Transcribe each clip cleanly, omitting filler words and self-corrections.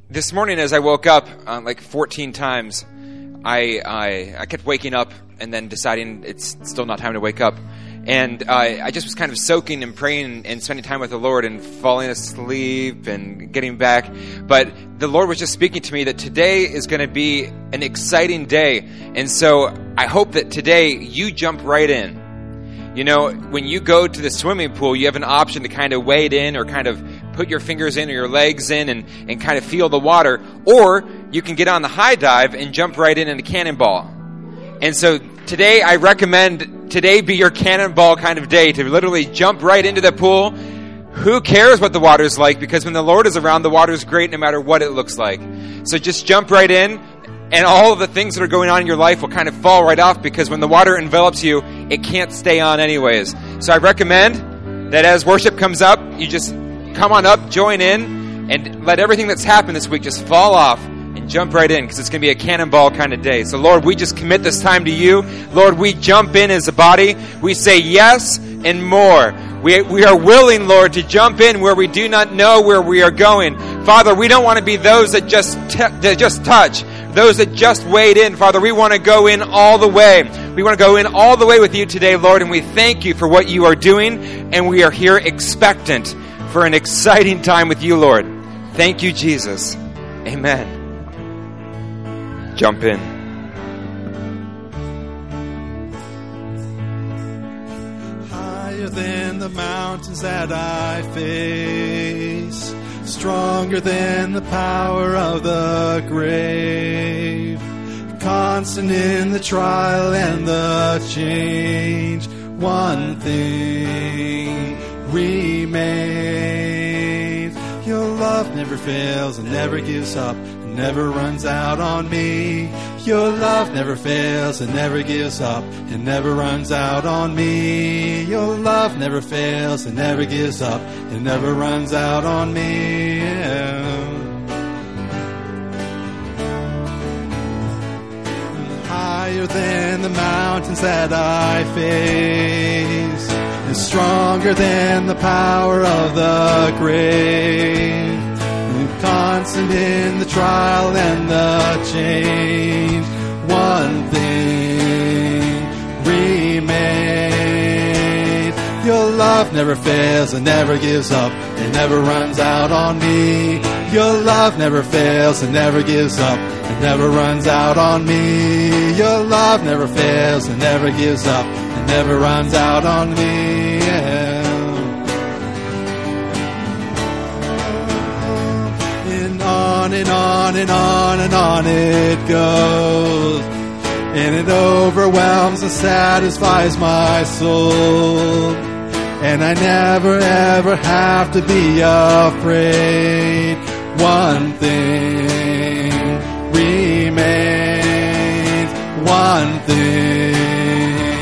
This morning as I woke up, like 14 times, I kept waking up and then deciding it's still not time to wake up. And I just was kind of soaking and praying and spending time with the Lord and falling asleep and getting back. But the Lord was just speaking to me that today is going to be an exciting day. And so I hope that today you jump right in. You know, when you go to the swimming pool, you have an option to kind of wade in or kind of put your fingers in or your legs in and kind of feel the water. Or you can get on the high dive and jump right in a cannonball. And so today I recommend today be your cannonball kind of day to literally jump right into the pool. Who cares what the water's like? Because when the Lord is around, the water's great no matter what it looks like. So just jump right in. And all of the things that are going on in your life will kind of fall right off because when the water envelops you, it can't stay on anyways. So I recommend that as worship comes up, you just come on up, join in, and let everything that's happened this week just fall off and jump right in because it's going to be a cannonball kind of day. So Lord, we just commit this time to you. Lord, we jump in as a body. We say yes and more. We are willing, Lord, to jump in where we do not know where we are going. Father, we don't want to be those that just touch, those that just wade in. Father, we want to go in all the way. We want to go in all the way with you today, Lord, and we thank you for what you are doing, and we are here expectant for an exciting time with you, Lord. Thank you, Jesus. Amen. Jump in. Higher than the mountains that I face, stronger than the power of the grave, constant in the trial and the change. One thing remains: your love never fails and never gives up and never runs out on me. Your love never fails and never gives up and never runs out on me. Your love never fails and never gives up and never runs out on me. Higher than the mountains that I face, and stronger than the power of the grave, and constant in the trial and the change. One thing remains: your love never fails and never gives up and never runs out on me. Your love never fails and never gives up and never runs out on me. Your love never fails and never gives up and never runs out on me. And on and on and on and on it goes, and it overwhelms and satisfies my soul. And I never ever have to be afraid. One thing remains. One thing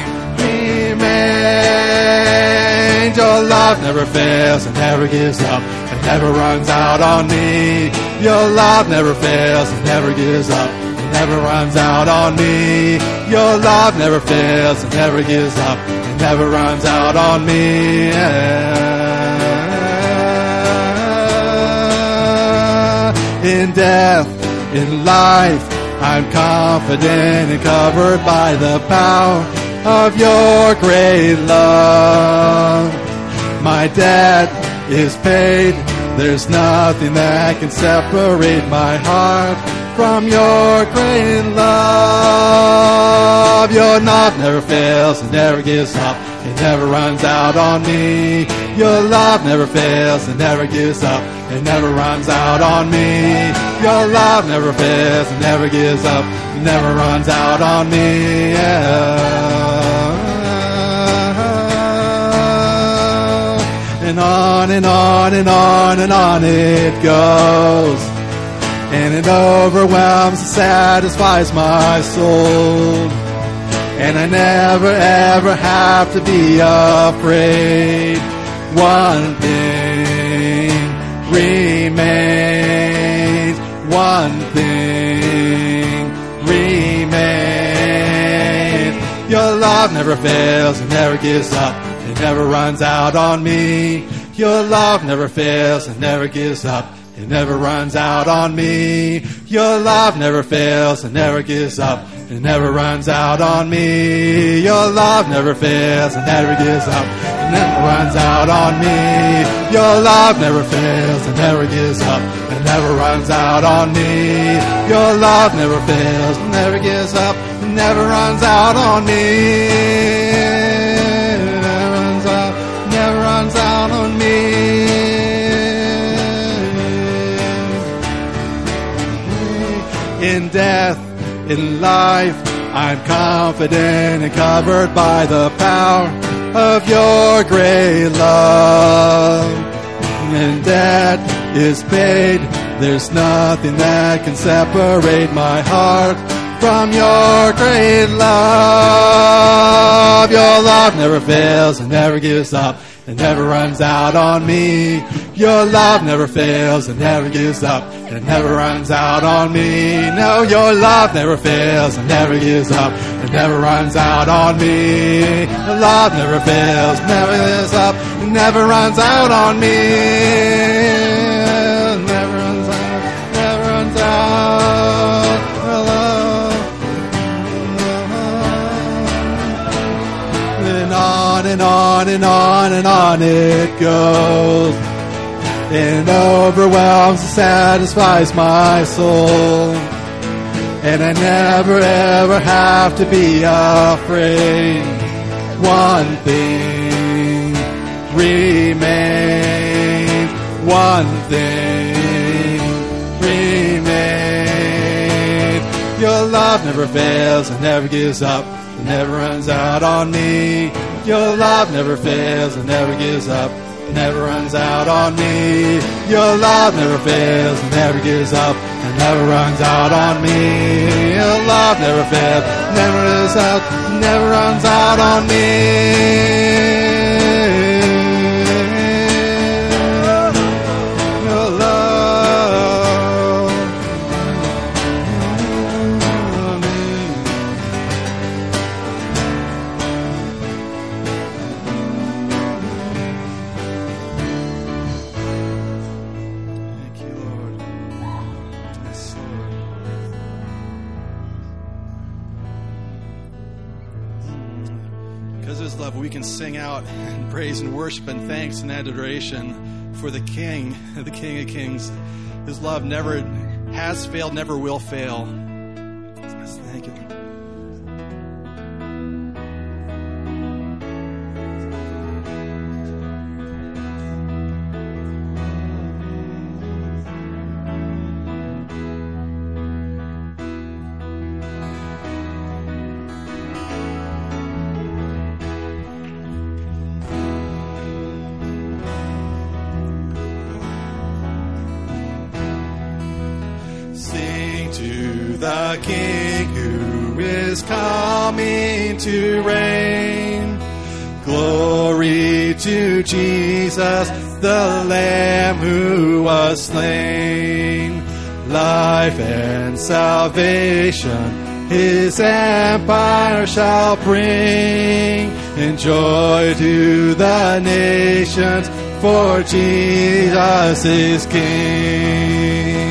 remains. Your love never fails and never gives up and never runs out on me. Your love never fails and never gives up and never runs out on me. Your love never fails and never gives up and never runs out on me. In death, in life, I'm confident and covered by the power of your great love. My debt is paid. There's nothing that can separate my heart from your great love. Your love never fails and never gives up. It never runs out on me. Your love never fails and never gives up. It never runs out on me. Your love never fails and never gives up. It never runs out on me. And on and on and on and on it goes, and it overwhelms and satisfies my soul. And I never ever have to be afraid. One thing remains. One thing remains. Your love never fails and never gives up. It never runs out on me. Your love never fails and never gives up it never runs out on me. Your love never fails, it never gives up, it never runs out on me. Your love never fails, it never gives up, it never runs out on me. Your love never fails, it never gives up, it never runs out on me. Your love never fails, it never gives up, it never runs out on me. It never runs out on me. In death, in life, I'm confident and covered by the power of your great love. And debt is paid, there's nothing that can separate my heart from your great love. Your love never fails and never gives up, it never runs out on me. Your love never fails and never gives up, it never runs out on me. No, your love never fails and never gives up, it never runs out on me. Your love never fails, never gives up, it never runs out on me. It never runs out, never runs out. Your love. And on and on and on and on it goes, and overwhelms and satisfies my soul. And I never ever have to be afraid. One thing remains, one thing remains. Your love never fails and never gives up, it never runs out on me. Your love never fails and never gives up, it never runs out on me. Your love never fails and never gives up, it never runs out on me. Your love never fails, never gives up, never runs out on me. Your love on me. Thank you, Lord. Yes, Lord. Because of His love, we can sing out and praise and worship and thanks and adoration for the King of Kings. His love never has failed, never will fail. Yes, thank you. Sing to the King who is coming to reign. Glory to Jesus, the Lamb who was slain. Life and salvation His empire shall bring, and joy to the nations, for Jesus is King.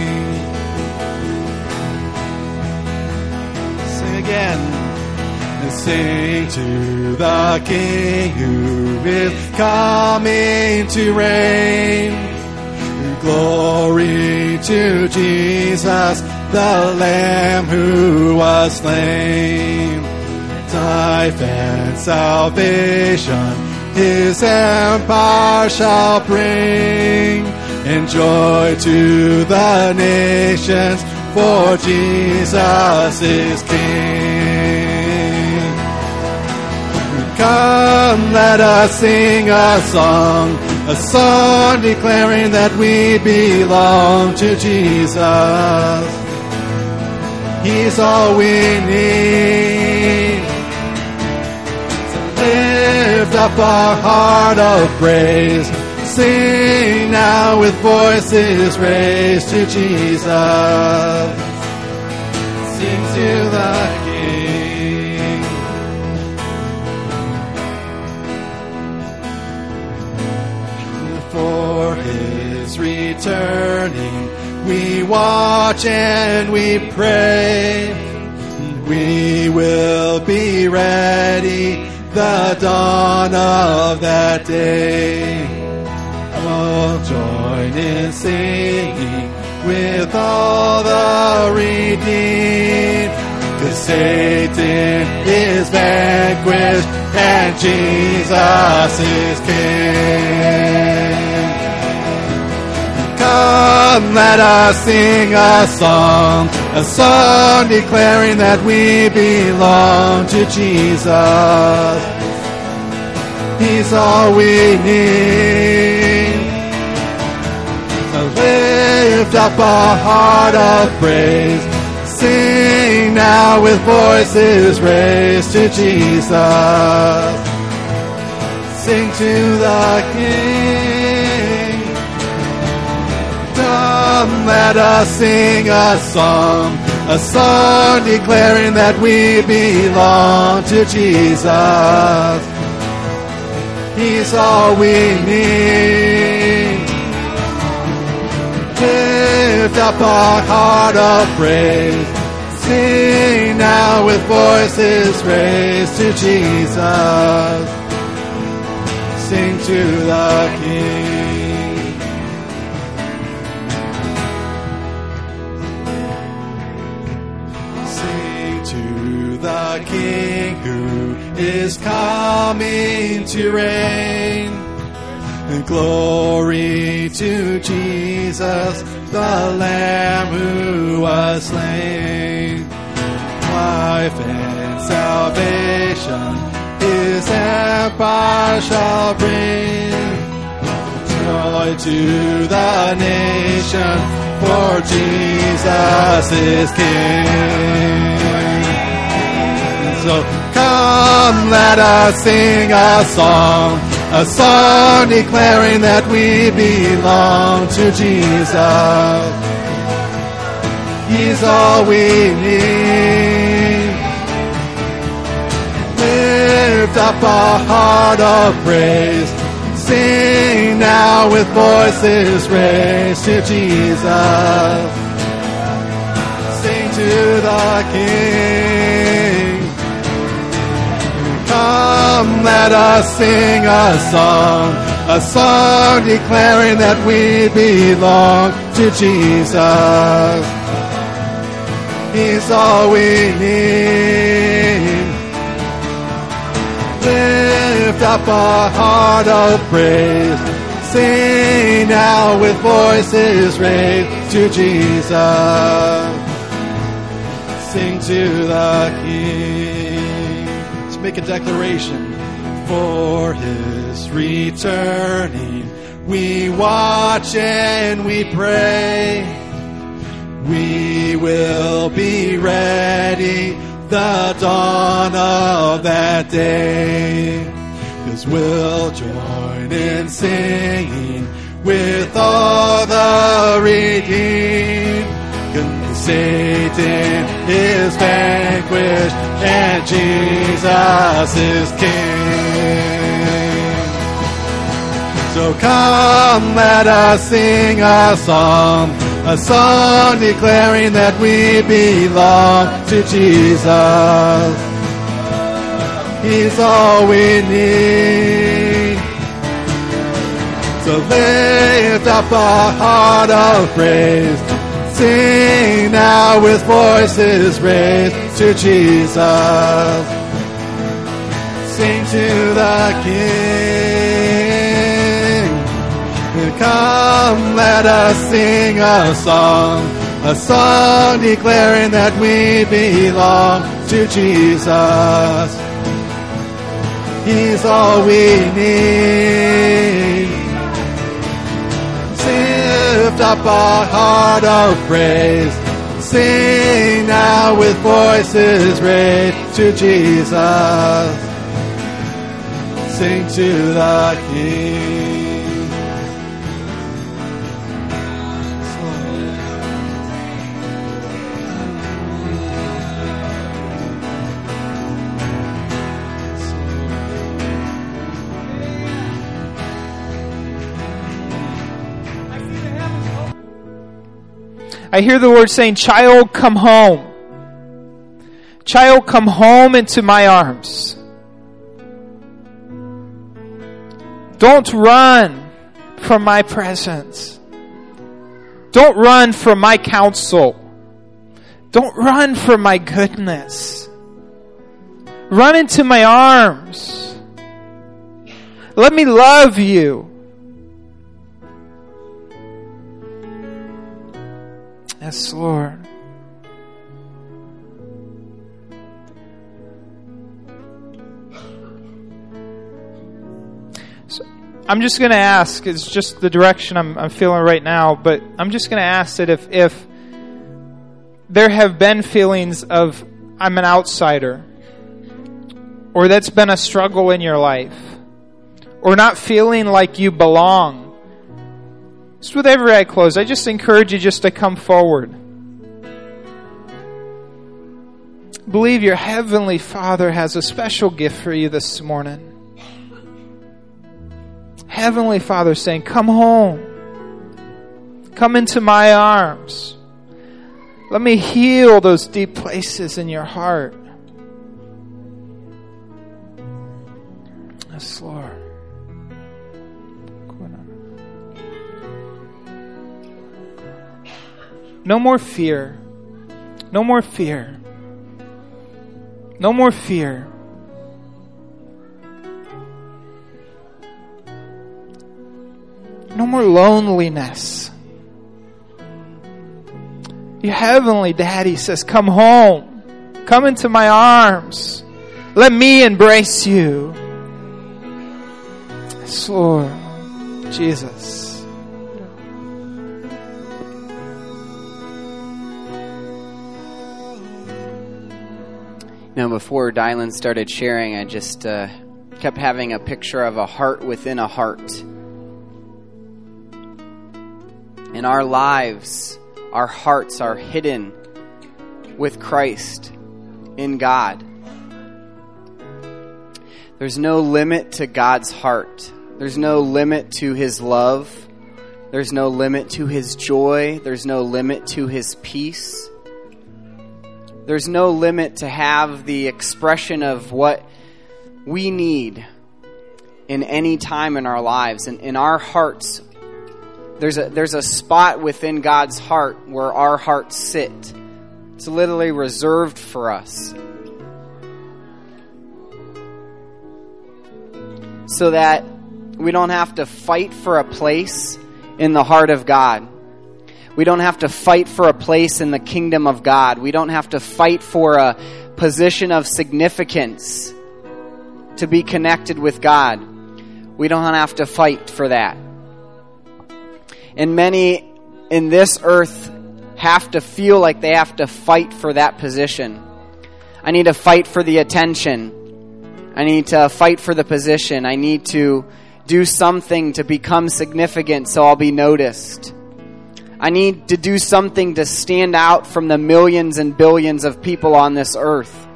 Again, and sing to the King who is coming to reign. Glory to Jesus, the Lamb who was slain. Life and salvation His empire shall bring, and joy to the nations, for Jesus is King. Come, let us sing a song declaring that we belong to Jesus. He's all we need to lift up our heart of praise. Sing now with voices raised to Jesus. Sing to the King. For His returning we watch and we pray. We will be ready the dawn of that day. We'll join in singing with all the redeemed, 'cause Satan is vanquished and Jesus is King. Come, let us sing a song declaring that we belong to Jesus. He's all we need. So lift up a heart of praise. Sing now with voices raised to Jesus. Sing to the King. Come, let us sing a song declaring that we belong to Jesus. He's all we need. Lift up a heart of praise. Sing now with voices raised to Jesus. Sing to the King. Sing to the King who is coming to reign. And glory to Jesus, the Lamb who was slain. Life and salvation His empire shall bring. Joy to the nation, for Jesus is King. So come, let us sing a song declaring that we belong to Jesus. He's all we need. Lift up a heart of praise. Sing now with voices raised to Jesus. Sing to the King. Come, let us sing a song declaring that we belong to Jesus. He's all we need. Lift up a heart of praise. Sing now with voices raised to Jesus. Sing to the King. Let's make a declaration. For His returning, we watch and we pray. We will be ready the dawn of that day. 'Cause we'll join in singing with all the redeemed. 'Cause Satan is vanquished and Jesus is King. So come, let us sing a song declaring that we belong to Jesus. He's all we need. So lift up a heart of praise. Sing now with voices raised to Jesus. Sing to the King. Come, let us sing a song declaring that we belong to Jesus. He's all we need. Lift up a heart of praise. Sing now with voices raised to Jesus. Sing to the King. I hear the Lord saying, child, come home. Child, come home into my arms. Don't run from my presence. Don't run from my counsel. Don't run from my goodness. Run into my arms. Let me love you. Yes, Lord. So I'm just going to ask, it's just the direction I'm feeling right now, but I'm just going to ask that if there have been feelings of I'm an outsider, or that's been a struggle in your life, or not feeling like you belong, just with every eye closed, I just encourage you just to come forward. Believe your Heavenly Father has a special gift for you this morning. Heavenly Father saying, come home. Come into my arms. Let me heal those deep places in your heart. Yes, Lord. No more fear. No more fear. No more fear. No more loneliness. Your Heavenly Daddy says, come home. Come into my arms. Let me embrace you. Yes, Lord. Jesus. Now, before Dylan started sharing, I just kept having a picture of a heart within a heart. In our lives, our hearts are hidden with Christ in God. There's no limit to God's heart. There's no limit to His love. There's no limit to His joy. There's no limit to His peace. There's no limit to have the expression of what we need in any time in our lives. And in our hearts, there's a spot within God's heart where our hearts sit. It's literally reserved for us. So that we don't have to fight for a place in the heart of God. We don't have to fight for a place in the kingdom of God. We don't have to fight for a position of significance to be connected with God. We don't have to fight for that. And many in this earth have to feel like they have to fight for that position. I need to fight for the attention. I need to fight for the position. I need to do something to become significant so I'll be noticed. I need to do something to stand out from the millions and billions of people on this earth.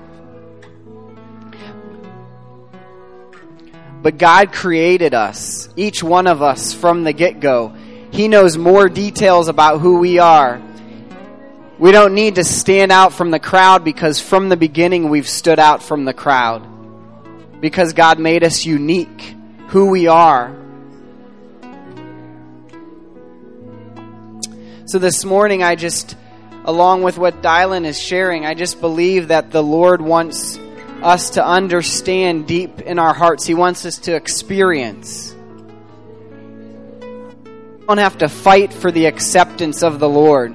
But God created us, each one of us, from the get-go. He knows more details about who we are. We don't need to stand out from the crowd because from the beginning we've stood out from the crowd. Because God made us unique, who we are. So this morning I just, along with what Dylan is sharing, I just believe that the Lord wants us to understand deep in our hearts. He wants us to experience. We don't have to fight for the acceptance of the Lord.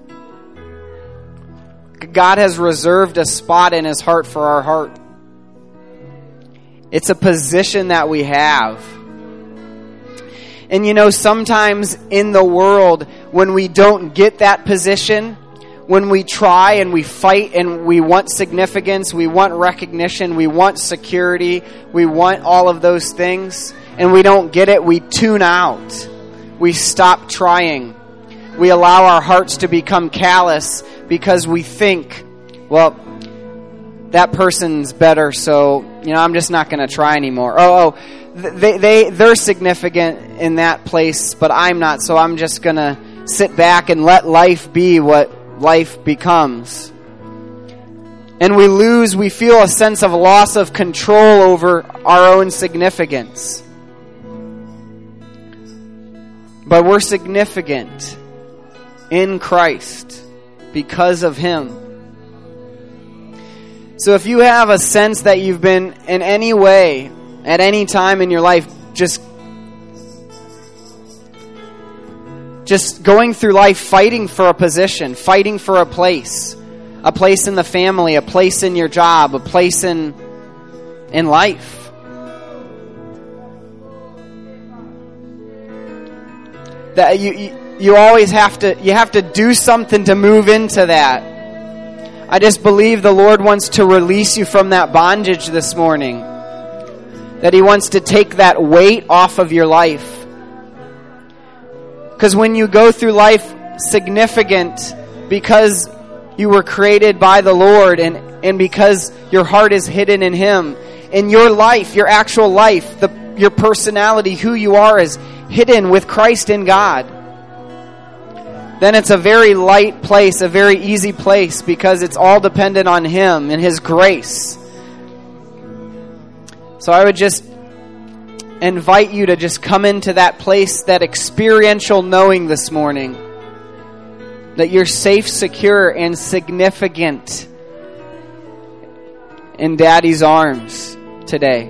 God has reserved a spot in His heart for our heart. It's a position that we have. And you know, sometimes in the world, when we don't get that position, when we try and we fight and we want significance, we want recognition, we want security, we want all of those things, and we don't get it, we tune out. We stop trying. We allow our hearts to become callous because we think, well, that person's better, so, you know, I'm just not going to try anymore. They're significant in that place, but I'm not, so I'm just going to sit back and let life be what life becomes. And we feel a sense of loss of control over our own significance. But we're significant in Christ because of Him. So if you have a sense that you've been in any way, at any time in your life, just going through life fighting for a position, fighting for a place in the family, a place in your job, a place in life. That you always have to do something to move into that. I just believe the Lord wants to release you from that bondage this morning. That He wants to take that weight off of your life. Because when you go through life significant because you were created by the Lord and because your heart is hidden in Him, in your life, your actual life, your personality, who you are is hidden with Christ in God, then it's a very light place, a very easy place, because it's all dependent on Him and His grace. So I would just invite you to just come into that place, that experiential knowing this morning, that you're safe, secure, and significant in Daddy's arms today.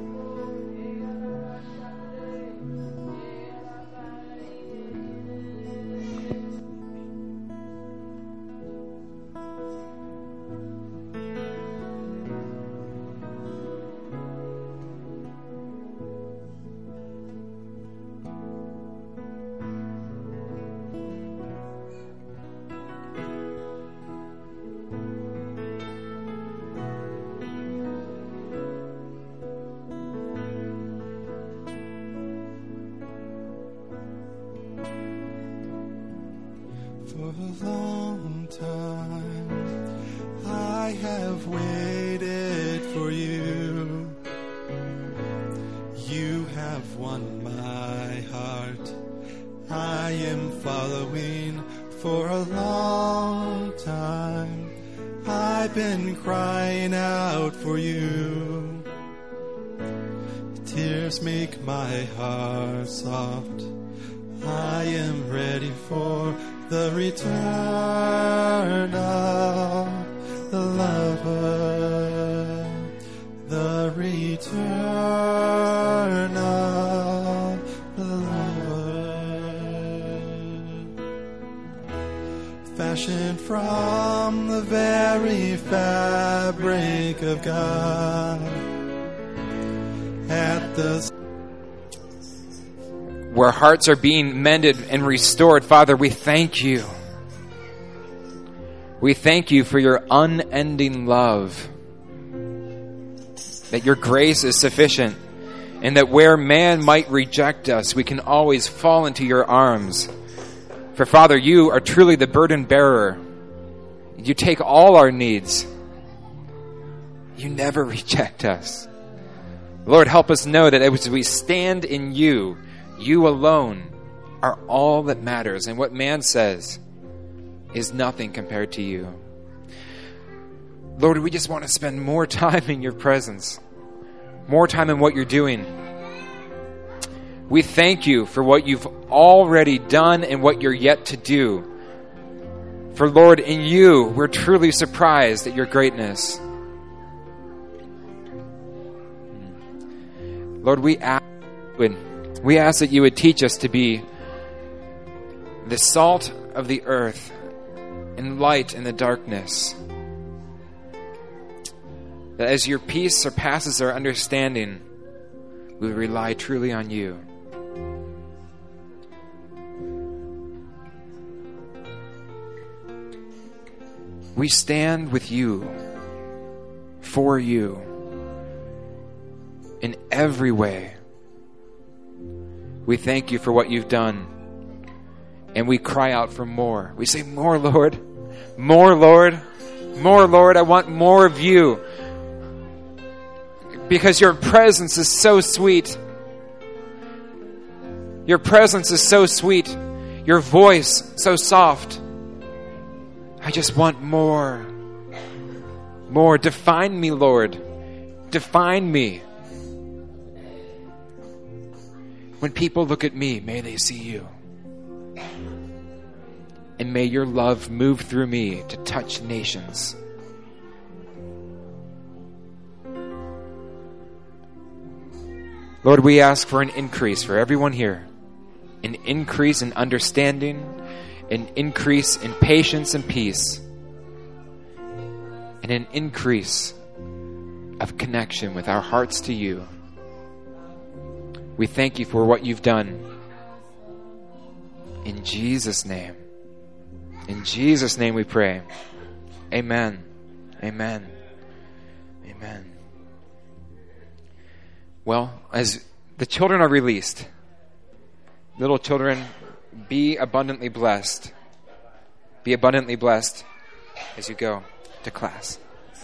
For a long time I have waited for you. You have won my heart. I am following for a long time. I've been crying out for you. Tears make my heart soft. I am ready for the return of the lover, the return of the lover, fashioned from the very fabric of God. At the where hearts are being mended and restored, Father, we thank you. We thank you for your unending love, that your grace is sufficient, and that where man might reject us, we can always fall into your arms. For Father, you are truly the burden bearer. You take all our needs. You never reject us. Lord, help us know that as we stand in you, you alone are all that matters, and what man says is nothing compared to you. Lord, we just want to spend more time in your presence, more time in what you're doing. We thank you for what you've already done and what you're yet to do. For Lord, in you, we're truly surprised at your greatness. Lord, we ask that you would teach us to be the salt of the earth and light in the darkness. That as your peace surpasses our understanding, we rely truly on you. We stand with you, for you, in every way. We thank you for what you've done, and we cry out for more. We say, more, Lord. More, Lord. More, Lord. I want more of you. Because your presence is so sweet. Your presence is so sweet. Your voice so soft. I just want more. More. Define me, Lord. Define me. When people look at me, may they see you. And may your love move through me to touch nations. Lord, we ask for an increase for everyone here. An increase in understanding, an increase in patience and peace, and an increase of connection with our hearts to you. We thank you for what you've done. In Jesus' name. In Jesus' name we pray. Amen. Amen. Amen. Well, as the children are released, little children, be abundantly blessed. Be abundantly blessed as you go to class.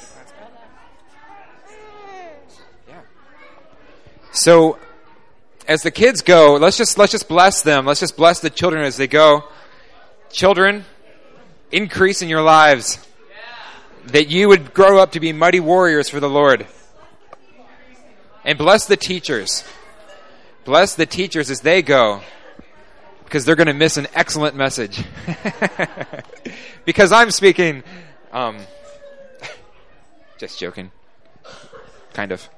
Yeah. So, as the kids go, let's just bless them. Let's just bless the children as they go. Children, increase in your lives. That you would grow up to be mighty warriors for the Lord. And bless the teachers. Bless the teachers as they go. Because they're going to miss an excellent message. Because I'm speaking. Just joking. Kind of.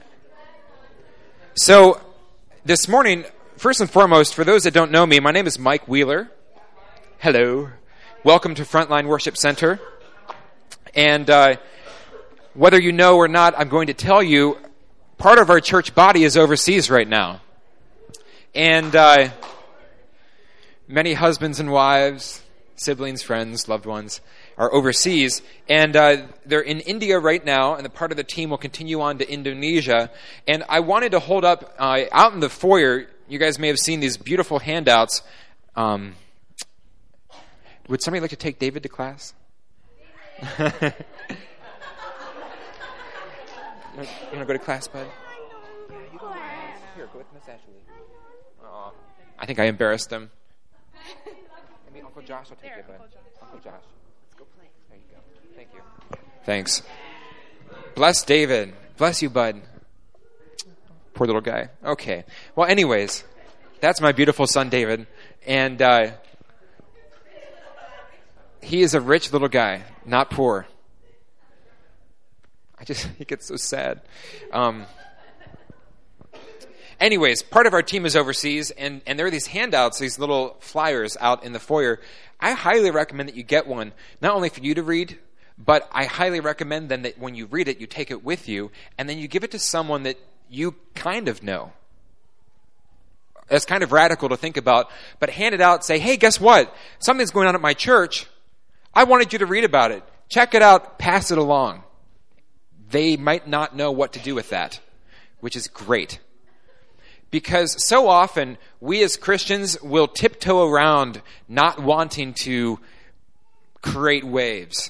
So, this morning, first and foremost, for those that don't know me, my name is Mike Wheeler. Hello. Welcome to Frontline Worship Center. And whether you know or not, I'm going to tell you, part of our church body is overseas right now. And many husbands and wives, siblings, friends, loved ones are overseas. And they're in India right now, and the part of the team will continue on to Indonesia. And I wanted to hold up, out in the foyer, you guys may have seen these beautiful handouts. Would somebody like to take David to class? You want to go to class, bud? Here, go with Miss Ashley. Aw. I think I embarrassed them. Maybe Uncle Josh will take you, bud. Uncle Josh. Let's go play. There you go. Thank you. Thanks. Bless David. Bless you, bud. Poor little guy. Okay. Well, anyways, that's my beautiful son, David. And he is a rich little guy, not poor. He gets so sad. Anyways, part of our team is overseas, and there are these handouts, these little flyers out in the foyer. I highly recommend that you get one, not only for you to read, but I highly recommend then that when you read it, you take it with you, and then you give it to someone that you kind of know. It's kind of radical to think about, but hand it out, say, hey, guess what? Something's going on at my church. I wanted you to read about it. Check it out, pass it along. They might not know what to do with that, which is great. Because so often, we as Christians will tiptoe around not wanting to create waves.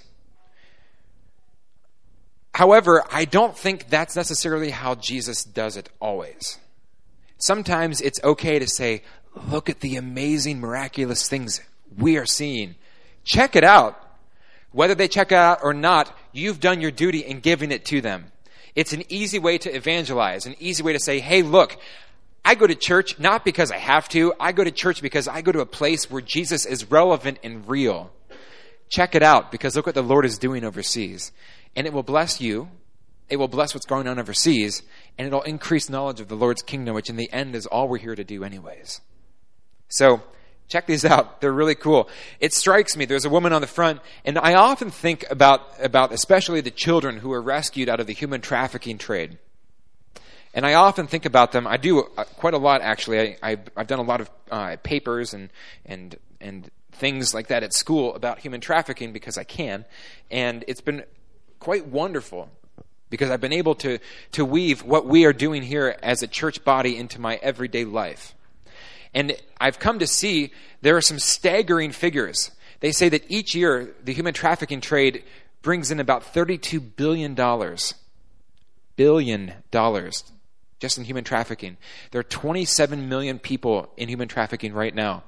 However, I don't think that's necessarily how Jesus does it always. Sometimes it's okay to say, look at the amazing, miraculous things we are seeing. Check it out. Whether they check it out or not, you've done your duty in giving it to them. It's an easy way to evangelize, an easy way to say, hey, look, I go to church not because I have to. I go to church because I go to a place where Jesus is relevant and real. Check it out, because look what the Lord is doing overseas. And it will bless you. It will bless what's going on overseas. And it'll increase knowledge of the Lord's kingdom, which in the end is all we're here to do anyways. So, check these out. They're really cool. It strikes me. There's a woman on the front, and I often think about especially the children who are rescued out of the human trafficking trade. And I often think about them. I do quite a lot, actually. I've done a lot of papers and things like that at school about human trafficking because I can. And it's been quite wonderful because I've been able to weave what we are doing here as a church body into my everyday life. And I've come to see there are some staggering figures. They say that each year the human trafficking trade brings in about $32 billion. Billion dollars just in human trafficking. There are 27 million people in human trafficking right now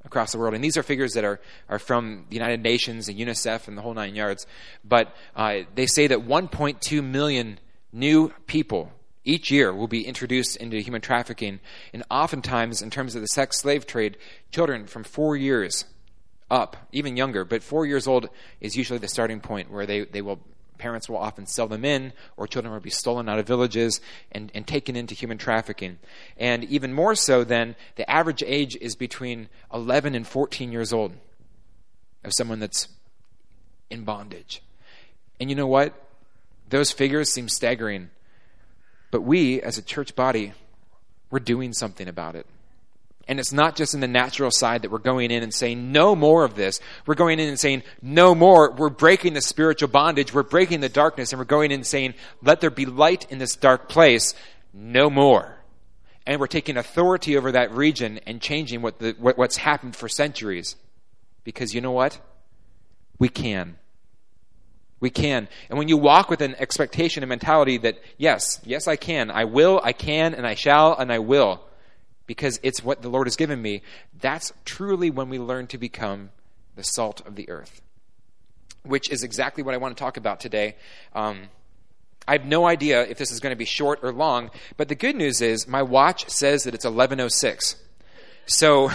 across the world. And these are figures that are from the United Nations and UNICEF and the whole 9 yards. But they say that 1.2 million new people each year will be introduced into human trafficking. And oftentimes, in terms of the sex slave trade, children from 4 years up, even younger, but 4 years old is usually the starting point where parents will often sell them in, or children will be stolen out of villages and taken into human trafficking. And even more so then, the average age is between 11 and 14 years old of someone that's in bondage. And you know what? Those figures seem staggering. But we, as a church body, we're doing something about it. And it's not just in the natural side that we're going in and saying, no more of this. We're going in and saying, no more. We're breaking the spiritual bondage. We're breaking the darkness. And we're going in and saying, let there be light in this dark place. No more. And we're taking authority over that region and changing what's happened for centuries. Because you know what? We can. We can. And when you walk with an expectation and mentality that, yes, I can. I will, I can, and I shall, and I will. Because it's what the Lord has given me, that's truly when we learn to become the salt of the earth, which is exactly what I want to talk about today. I have no idea if this is going to be short or long, but the good news is my watch says that it's 11:06. So,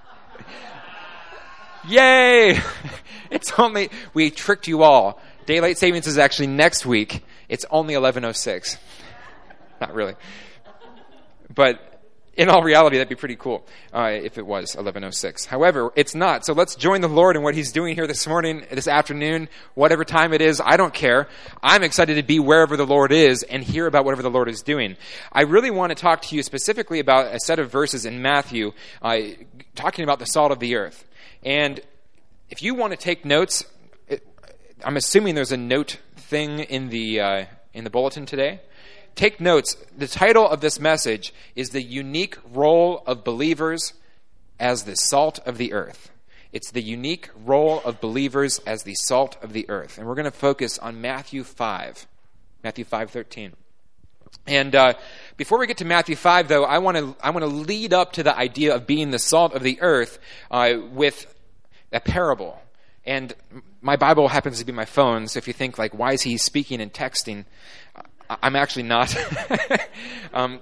yay! We tricked you all. Daylight savings is actually next week. It's only 11:06. Not really. But in all reality, that'd be pretty cool if it was 11:06. However, it's not. So let's join the Lord in what he's doing here this morning, this afternoon, whatever time it is. I don't care. I'm excited to be wherever the Lord is and hear about whatever the Lord is doing. I really want to talk to you specifically about a set of verses in Matthew talking about the salt of the earth. And if you want to take notes, I'm assuming there's a note thing in the bulletin today. Take notes. The title of this message is The Unique Role of Believers as the Salt of the Earth. It's the unique role of believers as the salt of the earth. And we're going to focus on Matthew 5:13. And before we get to Matthew 5, though, I want to lead up to the idea of being the salt of the earth with a parable. And my Bible happens to be my phone, so if you think, like, why is he speaking and texting? I'm actually not. I'm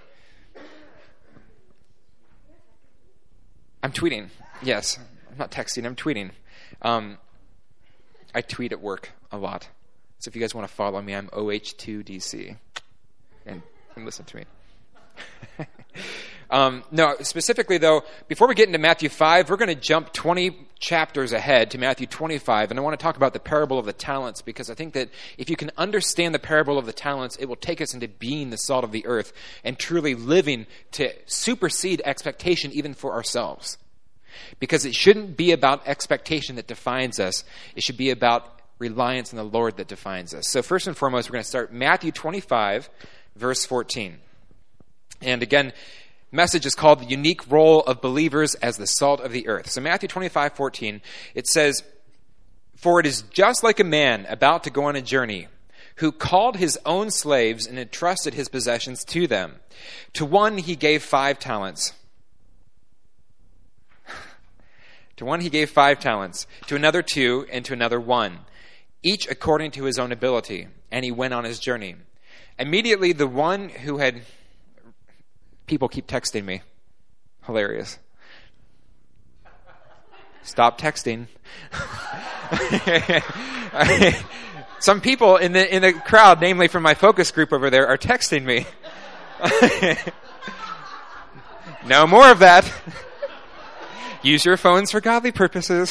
tweeting. Yes, I'm not texting. I'm tweeting. I tweet at work a lot. So if you guys want to follow me, I'm OH2DC. And listen to me. No, specifically, though, before we get into Matthew 5, we're going to jump 20 chapters ahead to Matthew 25, and I want to talk about the parable of the talents, because I think that if you can understand the parable of the talents, it will take us into being the salt of the earth and truly living to supersede expectation even for ourselves. Because it shouldn't be about expectation that defines us. It should be about reliance on the Lord that defines us. So first and foremost, we're going to start Matthew 25, verse 14. And again, message is called The Unique Role of Believers as the Salt of the Earth. So Matthew 25:14, it says, "For it is just like a man about to go on a journey, who called his own slaves and entrusted his possessions to them. To one he gave 5 talents. To one he gave 5 talents, to another 2, and to another 1, each according to his own ability. And he went on his journey. Immediately the one who had..." People keep texting me. Hilarious. Stop texting. Some people in the crowd, namely from my focus group over there, are texting me. No more of that. Use your phones for godly purposes.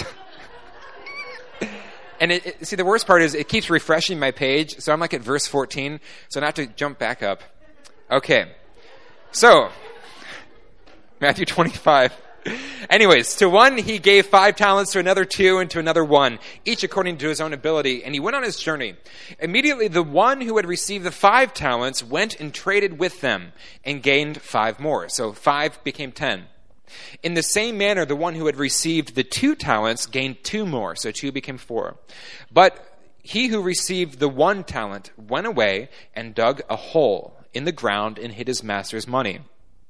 And see, the worst part is it keeps refreshing my page, so I'm like at verse 14, so I have to jump back up. Okay. So, Matthew 25. Anyways, to one he gave 5 talents, to another 2, and to another 1, each according to his own ability. And he went on his journey. Immediately the one who had received the 5 talents went and traded with them and gained 5 more. So 5 became 10. In the same manner, the one who had received the 2 talents gained 2 more. So 2 became 4. But he who received the 1 talent went away and dug a hole in the ground and hid his master's money.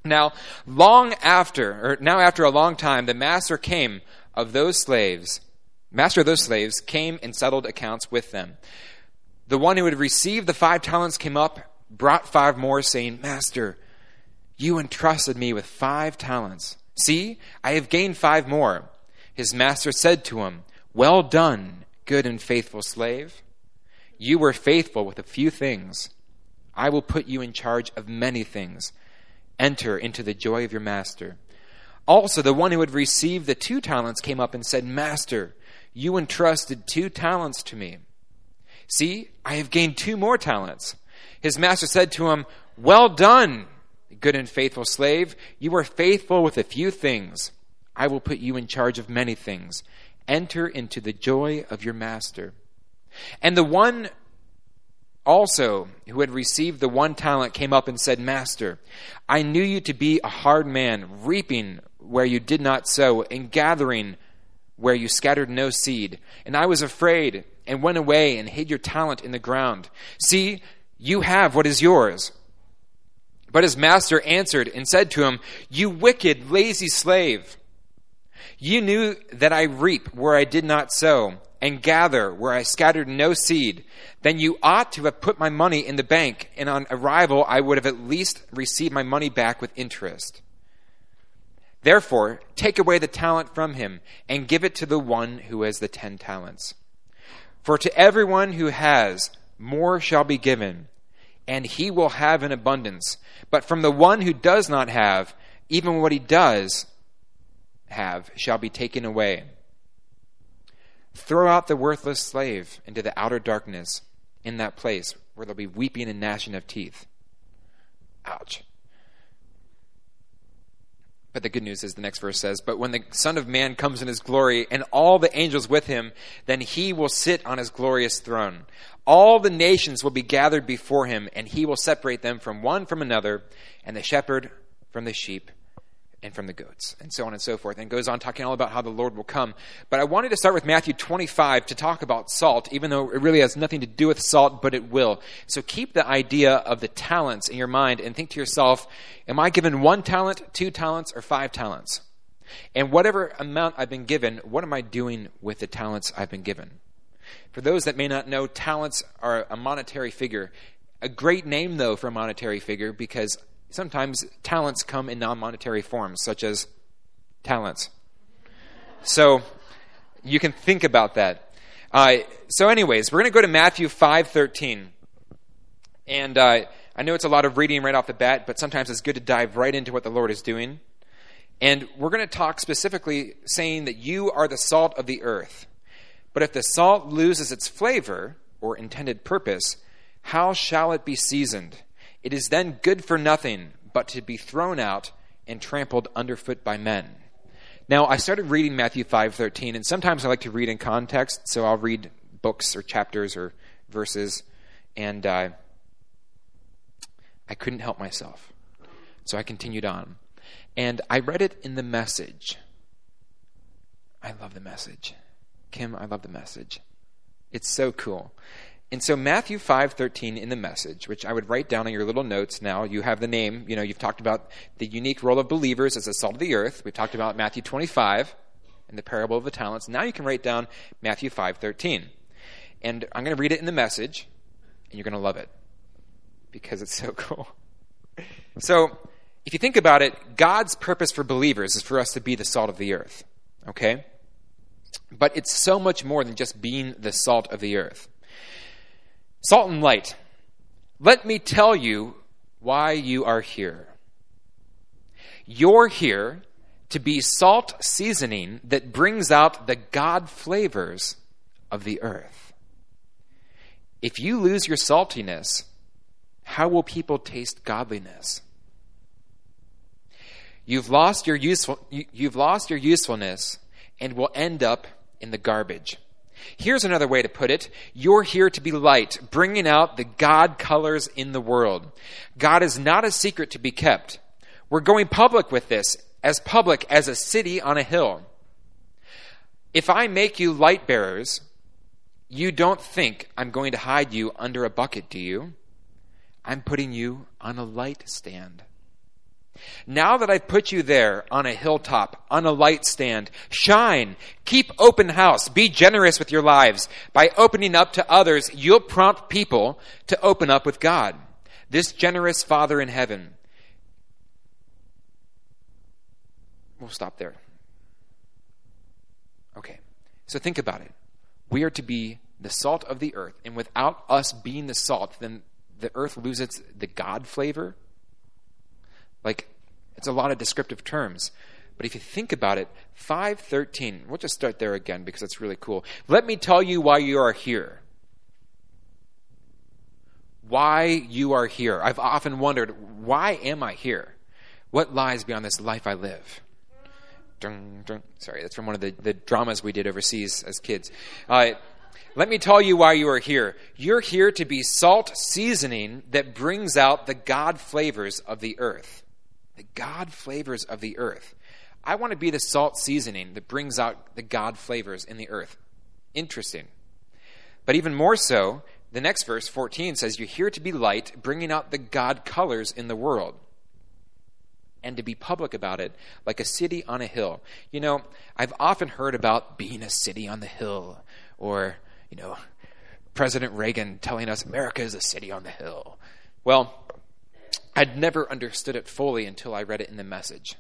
Now after a long time, the master of those slaves came and settled accounts with them. The one who had received the 5 talents came up, brought 5 more, saying, Master, you entrusted me with 5 talents. See, I have gained 5 more. His master said to him, Well done, good and faithful slave. You were faithful with a few things. I will put you in charge of many things. Enter into the joy of your master. Also, the one who had received the 2 talents came up and said, Master, you entrusted 2 talents to me. See, I have gained 2 more talents. His master said to him, Well done, good and faithful slave. You were faithful with a few things. I will put you in charge of many things. Enter into the joy of your master. And the one also who had received the 1 talent came up and said, Master, I knew you to be a hard man, reaping where you did not sow, and gathering where you scattered no seed. And I was afraid, and went away and hid your talent in the ground. See, you have what is yours. But his master answered and said to him, You wicked, lazy slave. You knew that I reap where I did not sow, and gather where I scattered no seed. Then you ought to have put my money in the bank, and on arrival I would have at least received my money back with interest. Therefore, take away the talent from him, and give it to the one who has the 10 talents. For to everyone who has, more shall be given, and he will have in abundance. But from the one who does not have, even what he does have shall be taken away. Throw out the worthless slave into the outer darkness, in that place where there'll be weeping and gnashing of teeth. Ouch. But the good news is the next verse says, But when the Son of Man comes in his glory, and all the angels with him, then he will sit on his glorious throne. All the nations will be gathered before him, and he will separate them one from another, and the shepherd from the sheep, and from the goats, and so on and so forth. And goes on talking all about how the Lord will come. But I wanted to start with Matthew 25 to talk about salt, even though it really has nothing to do with salt, but it will. So keep the idea of the talents in your mind and think to yourself, am I given 1 talent, 2 talents, or 5 talents? And whatever amount I've been given, what am I doing with the talents I've been given? For those that may not know, talents are a monetary figure. A great name, though, for a monetary figure, because sometimes talents come in non-monetary forms, such as talents. So you can think about that. So anyways, we're going to go to Matthew 5:13. And I know it's a lot of reading right off the bat, but sometimes it's good to dive right into what the Lord is doing. And we're going to talk specifically saying that you are the salt of the earth. But if the salt loses its flavor or intended purpose, how shall it be seasoned? It is then good for nothing but to be thrown out and trampled underfoot by men. Now, I started reading Matthew 5:13, and sometimes I like to read in context, so I'll read books or chapters or verses, and I couldn't help myself. So I continued on. And I read it in the Message. I love the Message. Kim, I love the Message. It's so cool. And so Matthew 5:13 in the Message, which I would write down on your little notes now. You have the name. You know, you've talked about the unique role of believers as the salt of the earth. We've talked about Matthew 25 and the parable of the talents. Now you can write down Matthew 5:13. And I'm going to read it in the Message, and you're going to love it because it's so cool. So if you think about it, God's purpose for believers is for us to be the salt of the earth. Okay? But it's so much more than just being the salt of the earth. Salt and light. Let me tell you why you are here. You're here to be salt seasoning that brings out the God flavors of the earth. If you lose your saltiness, how will people taste godliness? You've lost your usefulness and will end up in the garbage. Here's another way to put it. You're here to be light, bringing out the God colors in the world. God is not a secret to be kept. We're going public with this, as public as a city on a hill. If I make you light bearers, you don't think I'm going to hide you under a bucket, do you? I'm putting you on a light stand. Now that I've put you there on a hilltop, on a light stand, shine, keep open house, be generous with your lives. By opening up to others, you'll prompt people to open up with God. This generous Father in heaven. We'll stop there. Okay, so think about it. We are to be the salt of the earth, and without us being the salt, then the earth loses the God flavor. Like, it's a lot of descriptive terms. But if you think about it, 5:13, we'll just start there again because it's really cool. Let me tell you why you are here. Why you are here. I've often wondered, why am I here? What lies beyond this life I live? Dun, dun. Sorry, that's from one of the dramas we did overseas as kids. Let me tell you why you are here. You're here to be salt seasoning that brings out the God flavors of the earth. The God flavors of the earth. I want to be the salt seasoning that brings out the God flavors in the earth. Interesting. But even more so, the next verse, 14, says, you're here to be light, bringing out the God colors in the world. And to be public about it, like a city on a hill. You know, I've often heard about being a city on the hill. Or, you know, President Reagan telling us America is a city on the hill. Well, I'd never understood it fully until I read it in the Message.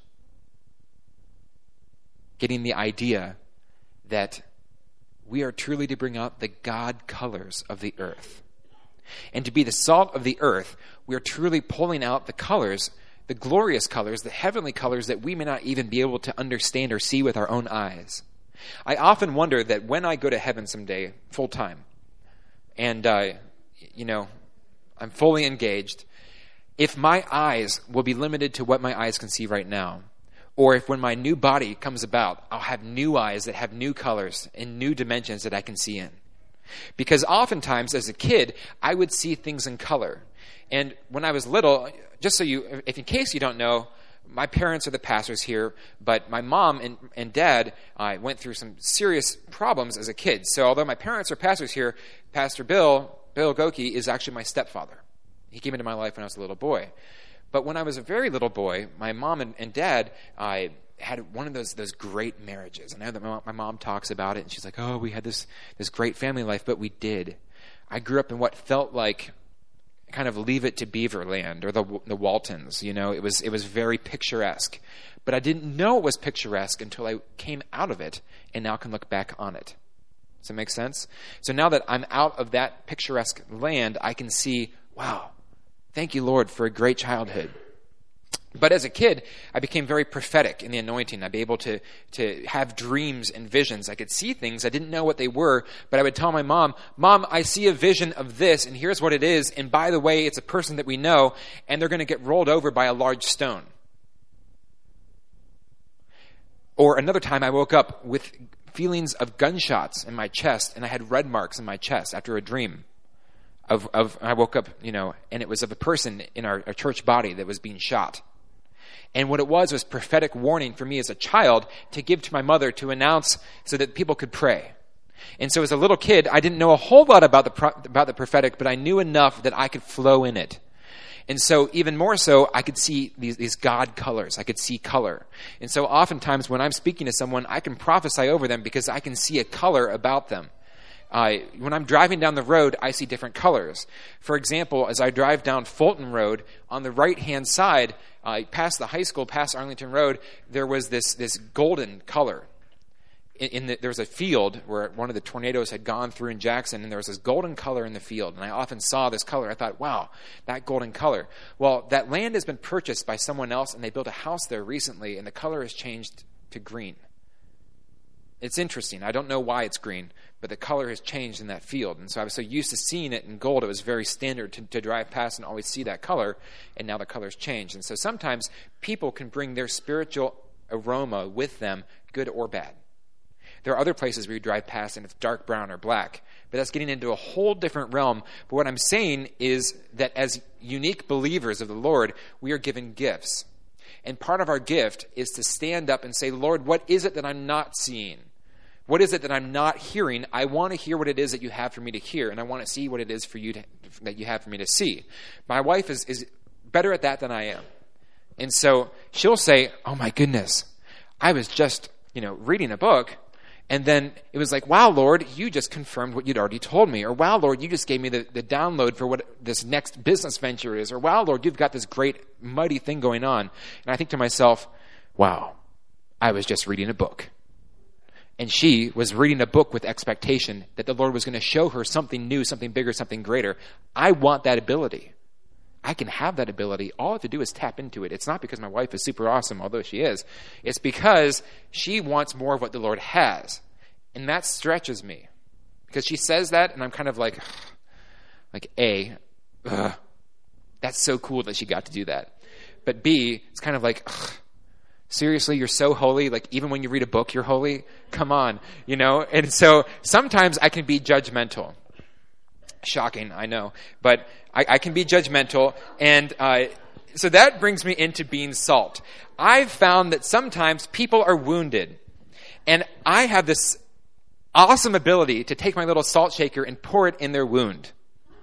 Getting the idea that we are truly to bring out the God colors of the earth. And to be the salt of the earth, we are truly pulling out the colors, the glorious colors, the heavenly colors that we may not even be able to understand or see with our own eyes. I often wonder that when I go to heaven someday, full time, and, I'm fully engaged, if my eyes will be limited to what my eyes can see right now, or if when my new body comes about, I'll have new eyes that have new colors and new dimensions that I can see in. Because oftentimes as a kid, I would see things in color. And when I was little, just so if in case you don't know, my parents are the pastors here, but my mom and dad went through some serious problems as a kid. So although my parents are pastors here, Pastor Bill Goki is actually my stepfather. He came into my life when I was a little boy. But when I was a very little boy, my mom and dad had one of those great marriages. And I know that my mom talks about it, and she's like, oh, we had this great family life, but we did. I grew up in what felt like kind of Leave It to Beaver land, or the Waltons. You know, it was very picturesque. But I didn't know it was picturesque until I came out of it and now can look back on it. Does that make sense? So now that I'm out of that picturesque land, I can see, wow, thank you, Lord, for a great childhood. But as a kid, I became very prophetic in the anointing. I'd be able to have dreams and visions. I could see things. I didn't know what they were, but I would tell my mom, Mom, I see a vision of this, and here's what it is. And by the way, it's a person that we know, and they're going to get rolled over by a large stone. Or another time I woke up with feelings of gunshots in my chest, and I had red marks in my chest after a dream. I woke up, and it was of a person in our church body that was being shot. And what it was prophetic warning for me as a child to give to my mother to announce so that people could pray. And so as a little kid, I didn't know a whole lot about the prophetic, but I knew enough that I could flow in it. And so even more so, I could see these God colors. I could see color. And so oftentimes when I'm speaking to someone, I can prophesy over them because I can see a color about them. When I'm driving down the road, I see different colors. For example, as I drive down Fulton Road, on the right-hand side, past the high school, past Arlington Road, there was this golden color. There was a field where one of the tornadoes had gone through in Jackson, and there was this golden color in the field. And I often saw this color. I thought, wow, that golden color. Well, that land has been purchased by someone else, and they built a house there recently, and the color has changed to green. It's interesting. I don't know why it's green, but the color has changed in that field. And so I was so used to seeing it in gold, it was very standard to drive past and always see that color, and now the color's changed. And so sometimes people can bring their spiritual aroma with them, good or bad. There are other places where you drive past and it's dark brown or black, but that's getting into a whole different realm. But what I'm saying is that as unique believers of the Lord, we are given gifts. And part of our gift is to stand up and say, Lord, what is it that I'm not seeing? What is it that I'm not hearing? I want to hear what it is that you have for me to hear, and I want to see what it is that you have for me to see. My wife is better at that than I am. And so she'll say, oh my goodness, I was just, reading a book, and then it was like, wow, Lord, you just confirmed what you'd already told me. Or wow, Lord, you just gave me the download for what this next business venture is. Or wow, Lord, you've got this great, mighty thing going on. And I think to myself, wow, I was just reading a book. And she was reading a book with expectation that the Lord was going to show her something new, something bigger, something greater. I want that ability. I can have that ability. All I have to do is tap into it. It's not because my wife is super awesome, although she is. It's because she wants more of what the Lord has. And that stretches me. Because she says that, and I'm kind of like, that's so cool that she got to do that. But B, it's kind of like, seriously, you're so holy? Like, even when you read a book, you're holy? Come on, And so sometimes I can be judgmental. Shocking, I know. But I can be judgmental. And so that brings me into being salt. I've found that sometimes people are wounded. And I have this awesome ability to take my little salt shaker and pour it in their wound.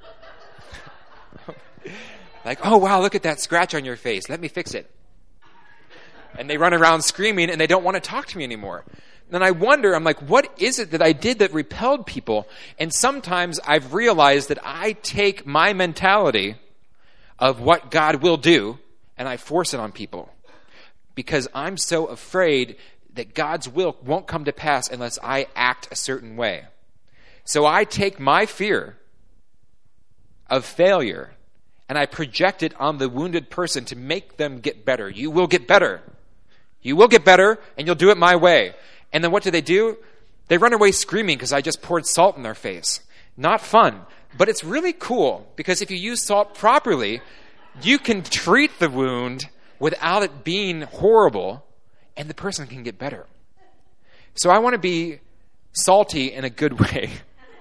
Like, oh, wow, look at that scratch on your face. Let me fix it. And they run around screaming, and they don't want to talk to me anymore. And I wonder, I'm like, what is it that I did that repelled people? And sometimes I've realized that I take my mentality of what God will do, and I force it on people. Because I'm so afraid that God's will won't come to pass unless I act a certain way. So I take my fear of failure, and I project it on the wounded person to make them get better. You will get better. You will get better, and you'll do it my way. And then what do? They run away screaming because I just poured salt in their face. Not fun. But it's really cool because if you use salt properly, you can treat the wound without it being horrible, and the person can get better. So I want to be salty in a good way.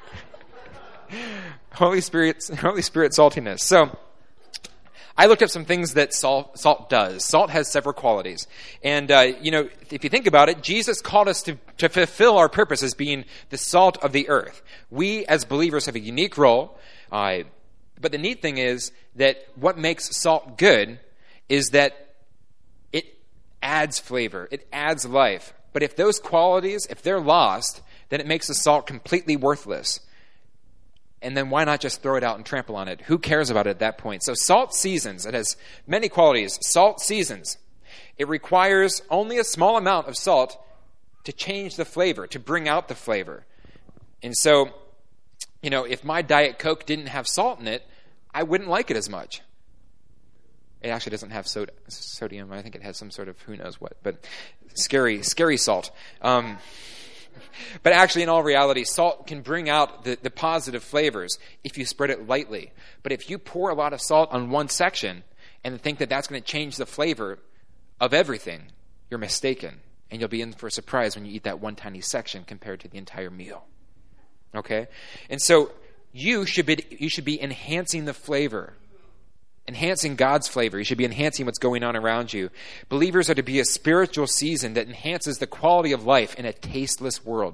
Holy Spirit saltiness. So I looked up some things that salt does. Salt has several qualities. And, if you think about it, Jesus called us to fulfill our purpose as being the salt of the earth. We, as believers, have a unique role. But the neat thing is that what makes salt good is that it adds flavor. It adds life. But if those qualities, if they're lost, then it makes the salt completely worthless. And then why not just throw it out and trample on it? Who cares about it at that point? So salt seasons. It has many qualities. Salt seasons. It requires only a small amount of salt to change the flavor, to bring out the flavor. And so, if my Diet Coke didn't have salt in it, I wouldn't like it as much. It actually doesn't have sodium. I think it has some sort of who knows what. But scary salt. But actually, in all reality, salt can bring out the positive flavors if you spread it lightly. But if you pour a lot of salt on one section and think that that's going to change the flavor of everything, you're mistaken. And you'll be in for a surprise when you eat that one tiny section compared to the entire meal. Okay? And so you should be enhancing the flavor. Enhancing God's flavor. You should be enhancing what's going on around you. Believers are to be a spiritual season that enhances the quality of life in a tasteless world.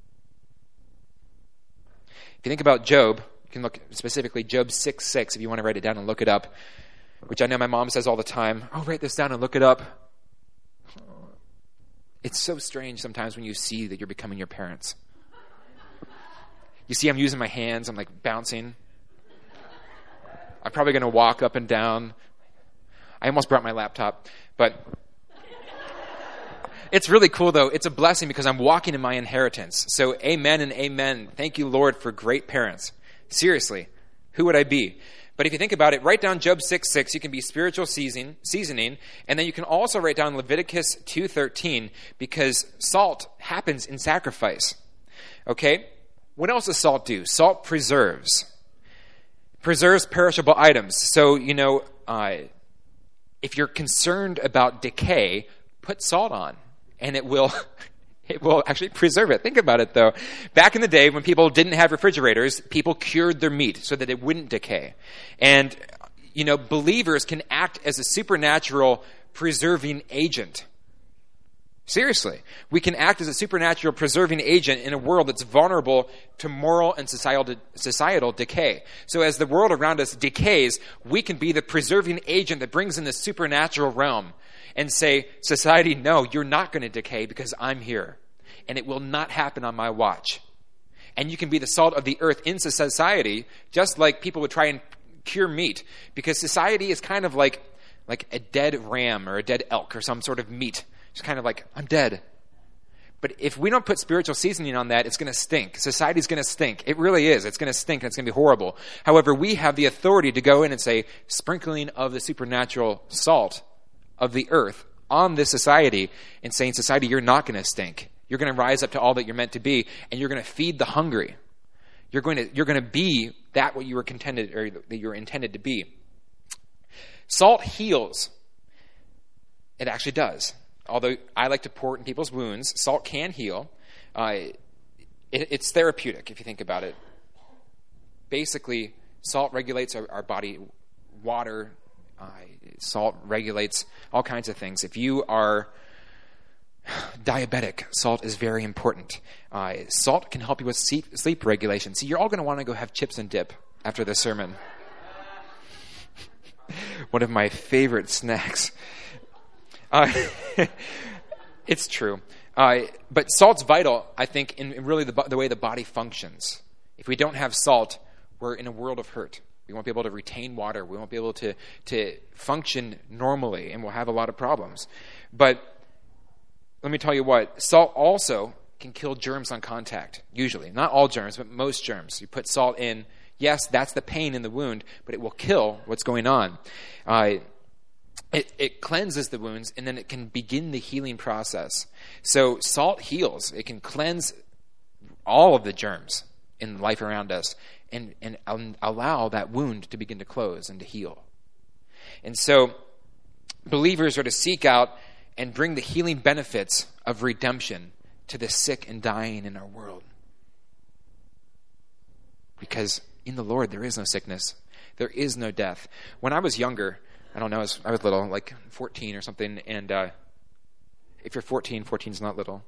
If you think about Job, you can look specifically Job 6:6 if you want to write it down and look it up, which I know my mom says all the time. Oh, write this down and look it up. It's so strange sometimes when you see that you're becoming your parents. You see I'm using my hands, I'm like bouncing. I'm probably going to walk up and down. I almost brought my laptop, but it's really cool, though. It's a blessing because I'm walking in my inheritance. So amen and amen. Thank you, Lord, for great parents. Seriously, who would I be? But if you think about it, write down Job 6:6. You can be spiritual seasoning. And then you can also write down Leviticus 2:13 because salt happens in sacrifice. Okay? What else does salt do? Salt preserves perishable items. So, if you're concerned about decay, put salt on, and it will actually preserve it. Think about it, though. Back in the day, when people didn't have refrigerators, people cured their meat so that it wouldn't decay. And, believers can act as a supernatural preserving agent. Seriously. We can act as a supernatural preserving agent in a world that's vulnerable to moral and societal decay. So as the world around us decays, we can be the preserving agent that brings in the supernatural realm and say, society, no, you're not going to decay because I'm here. And it will not happen on my watch. And you can be the salt of the earth in society, just like people would try and cure meat. Because society is kind of like a dead ram or a dead elk or some sort of meat. It's kind of like, I'm dead. But if we don't put spiritual seasoning on that, it's going to stink. Society's going to stink. It really is. It's going to stink and it's going to be horrible. However, we have the authority to go in and say, sprinkling of the supernatural salt of the earth on this society and saying, society, you're not going to stink. You're going to rise up to all that you're meant to be, and you're going to feed the hungry. You're going to be that what you were contended or that you were intended to be. Salt heals. It actually does. Although I like to pour it in people's wounds, salt can heal. It's therapeutic if you think about it. Basically, salt regulates our body. Water, salt regulates all kinds of things. If you are diabetic, salt is very important. Salt can help you with sleep regulation. See, you're all going to want to go have chips and dip after this sermon. One of my favorite snacks. It's true. But salt's vital, I think, in really the way the body functions. If we don't have salt, we're in a world of hurt. We won't be able to retain water. We won't be able to function normally, and we'll have a lot of problems. But let me tell you what, salt also can kill germs on contact, usually. Not all germs, but most germs. You put salt in, yes, that's the pain in the wound, but it will kill what's going on. It cleanses the wounds, and then it can begin the healing process. So salt heals. It can cleanse all of the germs in life around us and allow that wound to begin to close and to heal. And so believers are to seek out and bring the healing benefits of redemption to the sick and dying in our world. Because in the Lord there is no sickness. There is no death. When I was younger, I don't know, I was little, like 14 or something, and if you're 14, 14's not little.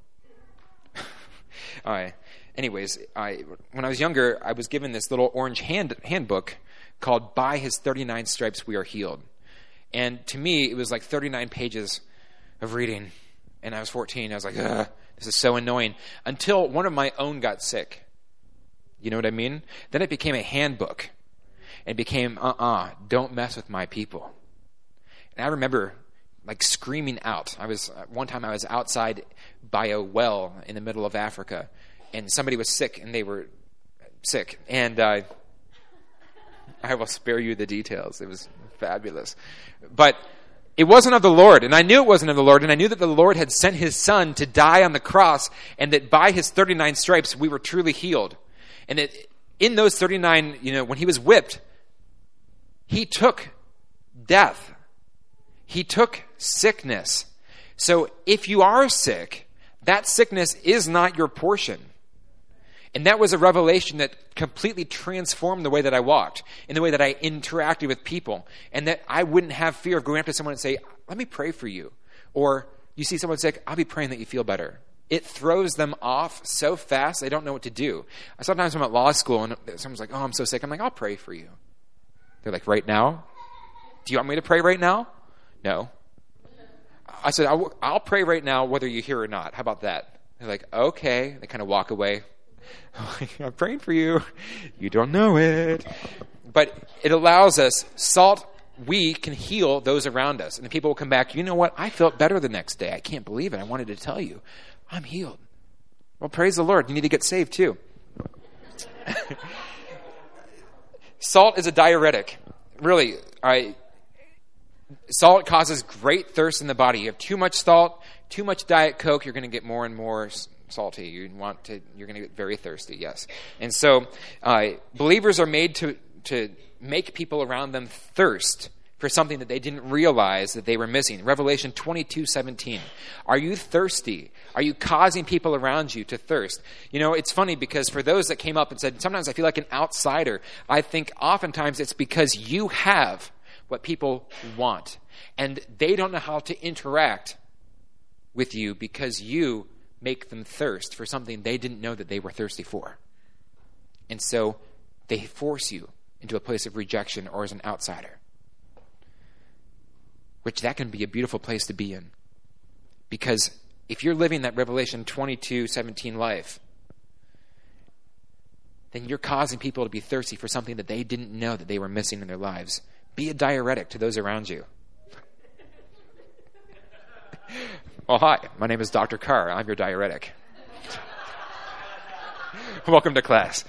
Anyways, when I was younger, I was given this little orange handbook called By His 39 Stripes We Are Healed. And to me, it was like 39 pages of reading. And I was 14. I was like, ugh, this is so annoying. Until one of my own got sick. You know what I mean? Then it became a handbook. And it became, don't mess with my people. And I remember like screaming out. One time I was outside by a well in the middle of Africa, and somebody was sick, and they were sick. And I will spare you the details. It was fabulous. But it wasn't of the Lord, and I knew it wasn't of the Lord, and I knew that the Lord had sent his Son to die on the cross, and that by his 39 stripes we were truly healed. And that in those 39, when he was whipped, he took death. He took sickness. So if you are sick, that sickness is not your portion. And that was a revelation that completely transformed the way that I walked, and the way that I interacted with people, and that I wouldn't have fear of going up to someone and say, let me pray for you. Or you see someone sick, I'll be praying that you feel better. It throws them off so fast, they don't know what to do. Sometimes I'm at law school, and someone's like, oh, I'm so sick. I'm like, I'll pray for you. They're like, right now? Do you want me to pray right now? No. I said, I'll pray right now whether you're here or not. How about that? They're like, okay. They kind of walk away. I'm praying for you. You don't know it. But it allows us, salt, we can heal those around us. And the people will come back, you know what? I felt better the next day. I can't believe it. I wanted to tell you. I'm healed. Well, praise the Lord. You need to get saved too. Salt is a diuretic. Really, salt causes great thirst in the body. You have too much salt, too much Diet Coke, you're going to get more and more salty. You're going to get very thirsty, yes. And so believers are made to make people around them thirst for something that they didn't realize that they were missing. Revelation 22:17. Are you thirsty? Are you causing people around you to thirst? It's funny because for those that came up and said, sometimes I feel like an outsider, I think oftentimes it's because you have what people want, and they don't know how to interact with you because you make them thirst for something they didn't know that they were thirsty for. And so they force you into a place of rejection or as an outsider. Which that can be a beautiful place to be in. Because if you're living that Revelation 22:17 life, then you're causing people to be thirsty for something that they didn't know that they were missing in their lives. Be a diuretic to those around you. Well, hi, my name is Dr. Carr. I'm your diuretic. Welcome to class.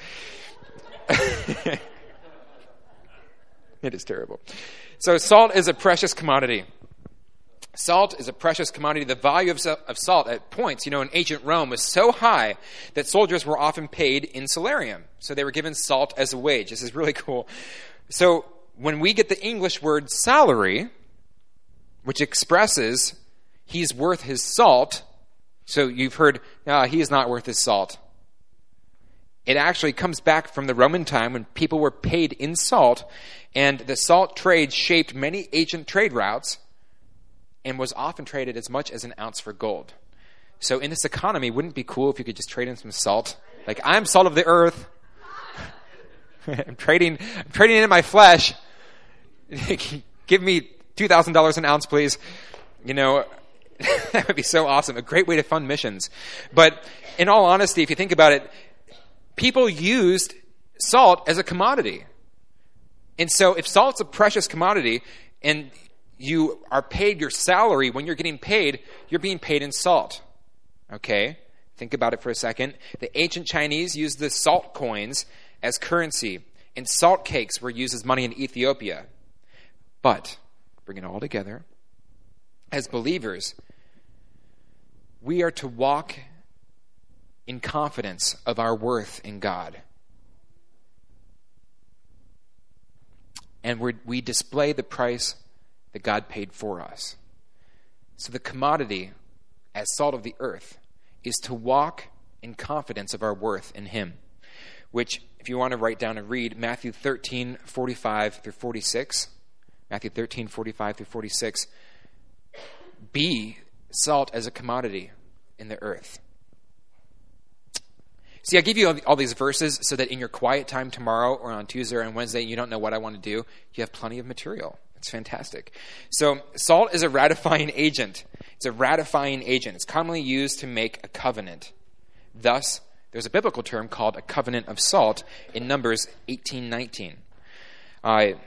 It is terrible. So salt is a precious commodity. Salt is a precious commodity. The value of salt at points, in ancient Rome was so high that soldiers were often paid in salarium. So they were given salt as a wage. This is really cool. So when we get the English word salary, which expresses he's worth his salt, so you've heard, he is not worth his salt. It actually comes back from the Roman time when people were paid in salt, and the salt trade shaped many ancient trade routes and was often traded as much as an ounce for gold. So in this economy, wouldn't it be cool if you could just trade in some salt? Like, I'm salt of the earth. I'm trading in my flesh. Give me $2,000 an ounce, please. That would be so awesome. A great way to fund missions. But in all honesty, if you think about it, people used salt as a commodity. And so if salt's a precious commodity and you are paid your salary, when you're getting paid, you're being paid in salt. Okay? Think about it for a second. The ancient Chinese used the salt coins as currency, and salt cakes were used as money in Ethiopia. But, bring it all together, as believers, we are to walk in confidence of our worth in God. And we display the price that God paid for us. So the commodity, as salt of the earth, is to walk in confidence of our worth in Him. Which, if you want to write down and read, Matthew 13:45 through 46. Matthew 13:45 through 46. Be salt as a commodity in the earth. See, I give you all these verses so that in your quiet time tomorrow or on Tuesday or on Wednesday, you don't know what I want to do, you have plenty of material. It's fantastic. So salt is a ratifying agent. It's a ratifying agent. It's commonly used to make a covenant. Thus, there's a biblical term called a covenant of salt in Numbers 18:19. I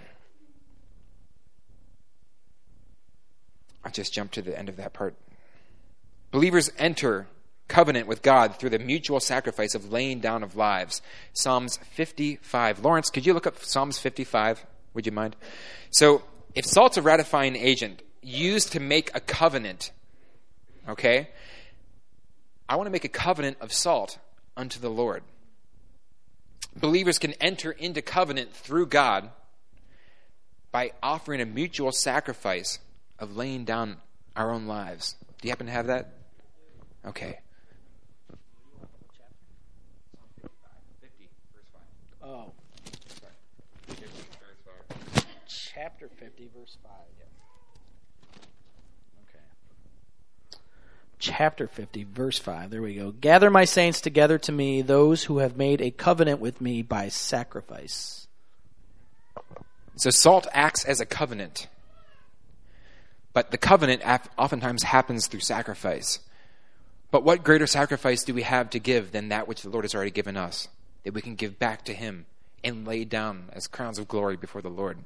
just jumped to the end of that part. Believers enter covenant with God through the mutual sacrifice of laying down of lives. Psalms 55. Lawrence, could you look up Psalms 55? Would you mind? So, if salt's a ratifying agent used to make a covenant, okay, I want to make a covenant of salt unto the Lord. Believers can enter into covenant through God by offering a mutual sacrifice of laying down our own lives. Do you happen to have that? Okay. Oh. Chapter 50, verse 5. Okay. Chapter 50, verse 5. There we go. Gather my saints together to me, those who have made a covenant with me by sacrifice. So salt acts as a covenant. But the covenant oftentimes happens through sacrifice. But what greater sacrifice do we have to give than that which the Lord has already given us? That we can give back to Him and lay down as crowns of glory before the Lord.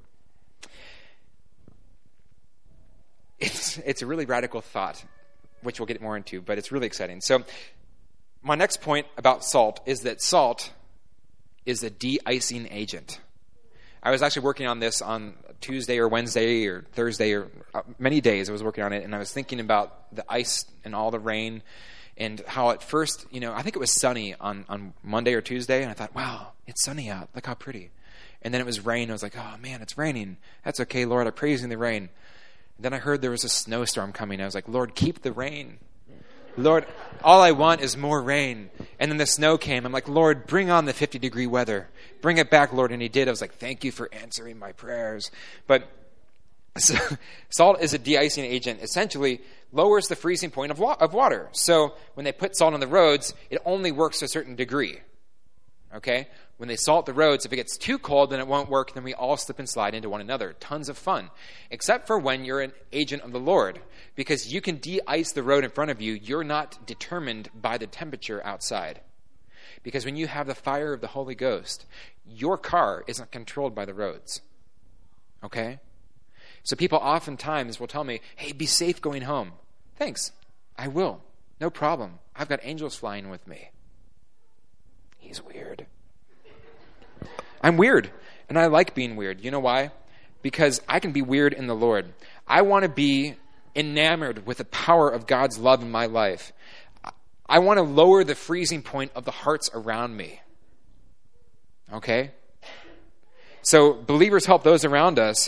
It's a really radical thought, which we'll get more into, but it's really exciting. So my next point about salt is that salt is a de-icing agent. I was actually working on this on Tuesday or Wednesday or Thursday or many days I was working on it, and I was thinking about the ice and all the rain and how at first, I think it was sunny on Monday or Tuesday, and I thought, wow, it's sunny out. Look how pretty. And then it was rain. I was like, oh, man, it's raining. That's okay, Lord. I praise you in the rain. And then I heard there was a snowstorm coming. I was like, Lord, keep the rain. Lord, all I want is more rain. And then the snow came. I'm like, Lord, bring on the 50-degree weather. Bring it back, Lord. And He did. I was like, thank you for answering my prayers. But So, salt is a de-icing agent, essentially lowers the freezing point of water. So when they put salt on the roads, it only works to a certain degree. Okay? When they salt the roads, if it gets too cold, then it won't work. Then we all slip and slide into one another. Tons of fun. Except for when you're an agent of the Lord. Because you can de-ice the road in front of you. You're not determined by the temperature outside. Because when you have the fire of the Holy Ghost, your car isn't controlled by the roads. Okay? So people oftentimes will tell me, hey, be safe going home. Thanks. I will. No problem. I've got angels flying with me. He's weird. I'm weird. And I like being weird. You know why? Because I can be weird in the Lord. I want to be enamored with the power of God's love in my life. I want to lower the freezing point of the hearts around me. Okay? So believers help those around us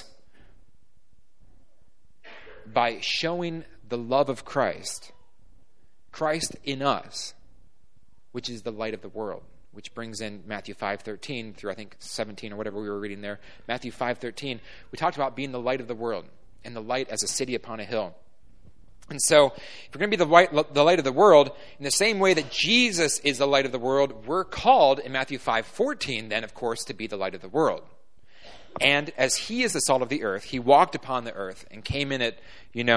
by showing the love of Christ. Christ in us, which is the light of the world. Which brings in Matthew 5:13 through, I think, 17 or whatever we were reading there. Matthew 5:13, we talked about being the light of the world and the light as a city upon a hill. And so, if we're going to be the light of the world, in the same way that Jesus is the light of the world, we're called in Matthew 5:14, then, of course, to be the light of the world. And as he is the salt of the earth, he walked upon the earth and came in it,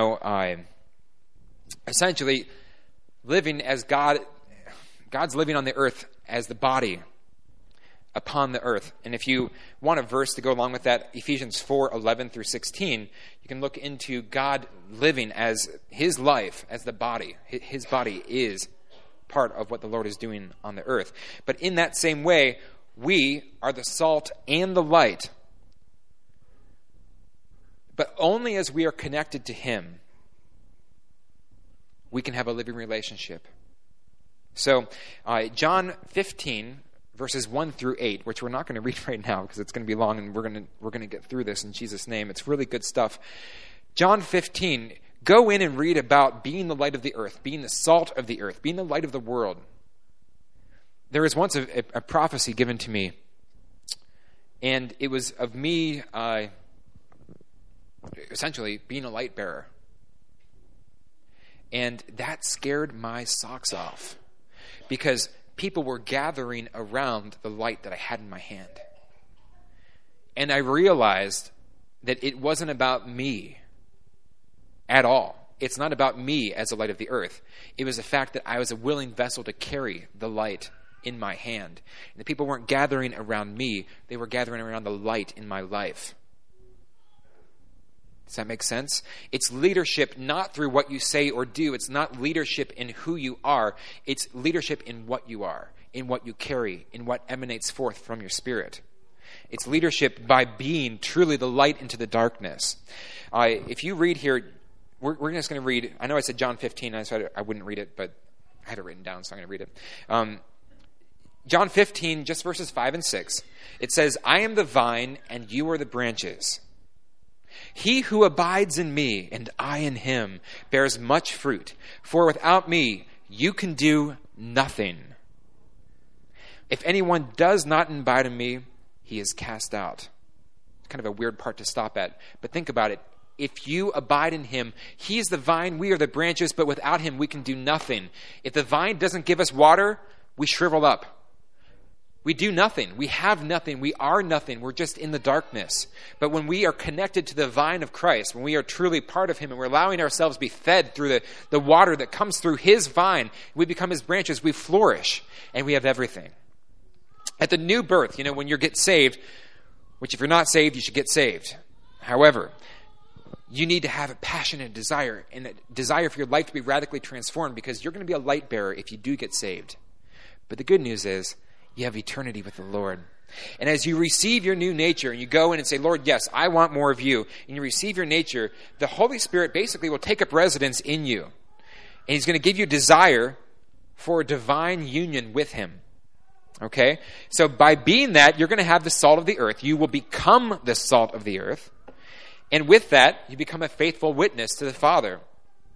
essentially living as God. God's living on the earth as the body upon the earth. And if you want a verse to go along with that, Ephesians 4:11 through 16, you can look into God living as his life, as the body. His body is part of what the Lord is doing on the earth. But in that same way, we are the salt and the light. But only as we are connected to him, we can have a living relationship. So, John 15, verses 1 through 8, which we're not going to read right now because it's going to be long, and we're going to get through this in Jesus' name. It's really good stuff. John 15, go in and read about being the light of the earth, being the salt of the earth, being the light of the world. There was once a prophecy given to me, and it was of me essentially being a light bearer. And that scared my socks off. Because people were gathering around the light that I had in my hand. And I realized that it wasn't about me at all. It's not about me as the light of the earth. It was the fact that I was a willing vessel to carry the light in my hand. And the people weren't gathering around me. They were gathering around the light in my life. Does that make sense? It's leadership not through what you say or do. It's not leadership in who you are. It's leadership in what you are, in what you carry, in what emanates forth from your spirit. It's leadership by being truly the light into the darkness. If you read here, we're just going to read, I know I said John 15, I said I wouldn't read it, but I had it written down, so I'm going to read it. John 15, just verses 5 and 6. It says, I am the vine and you are the branches. He who abides in me and I in him bears much fruit, for without me you can do nothing. If anyone does not abide in me, he is cast out. It's kind of a weird part to stop at, but think about it. If you abide in him, he is the vine, we are the branches, but without him we can do nothing. If the vine doesn't give us water, we shrivel up. We do nothing. We have nothing. We are nothing. We're just in the darkness. But when we are connected to the vine of Christ, when we are truly part of him and we're allowing ourselves to be fed through the water that comes through his vine, we become his branches, we flourish, and we have everything. At the new birth, when you get saved, which if you're not saved, you should get saved. However, you need to have a passion and desire, and a desire for your life to be radically transformed, because you're going to be a light bearer if you do get saved. But the good news is, you have eternity with the Lord. And as you receive your new nature and you go in and say, Lord, yes, I want more of you, and you receive your nature, the Holy Spirit basically will take up residence in you. And he's going to give you desire for a divine union with him. Okay? So by being that, you're going to have the salt of the earth. You will become the salt of the earth. And with that, you become a faithful witness to the Father.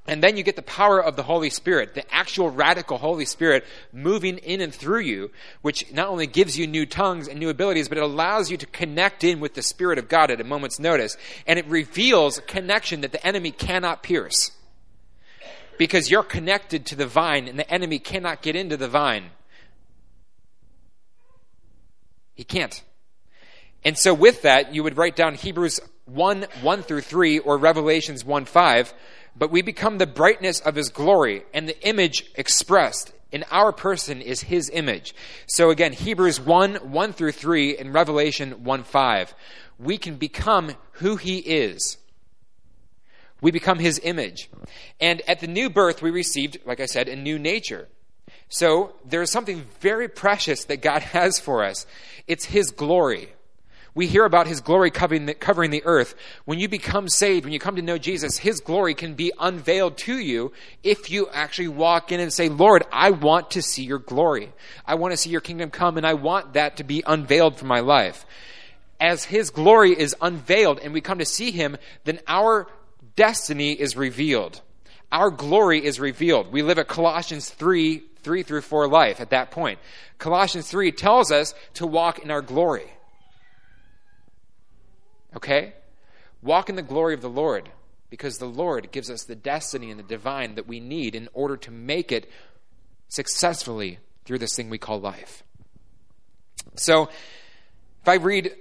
And then you get the power of the Holy Spirit, the actual radical Holy Spirit moving in and through you, which not only gives you new tongues and new abilities, but it allows you to connect in with the Spirit of God at a moment's notice. And it reveals a connection that the enemy cannot pierce. Because you're connected to the vine, and the enemy cannot get into the vine. He can't. And so with that, you would write down Hebrews 1:1-3, or Revelations 1:5. But we become the brightness of his glory, and the image expressed in our person is his image. So again, Hebrews 1:1-3, and Revelation 1:5. We can become who he is. We become his image. And at the new birth, we received, like I said, a new nature. So there's something very precious that God has for us. It's his glory. We hear about his glory covering the earth. When you become saved, when you come to know Jesus, his glory can be unveiled to you if you actually walk in and say, Lord, I want to see your glory. I want to see your kingdom come, and I want that to be unveiled for my life. As his glory is unveiled and we come to see him, then our destiny is revealed. Our glory is revealed. We live at Colossians 3:3-4 life at that point. Colossians 3 tells us to walk in our glory. Okay? Walk in the glory of the Lord, because the Lord gives us the destiny and the divine that we need in order to make it successfully through this thing we call life. So, if I read,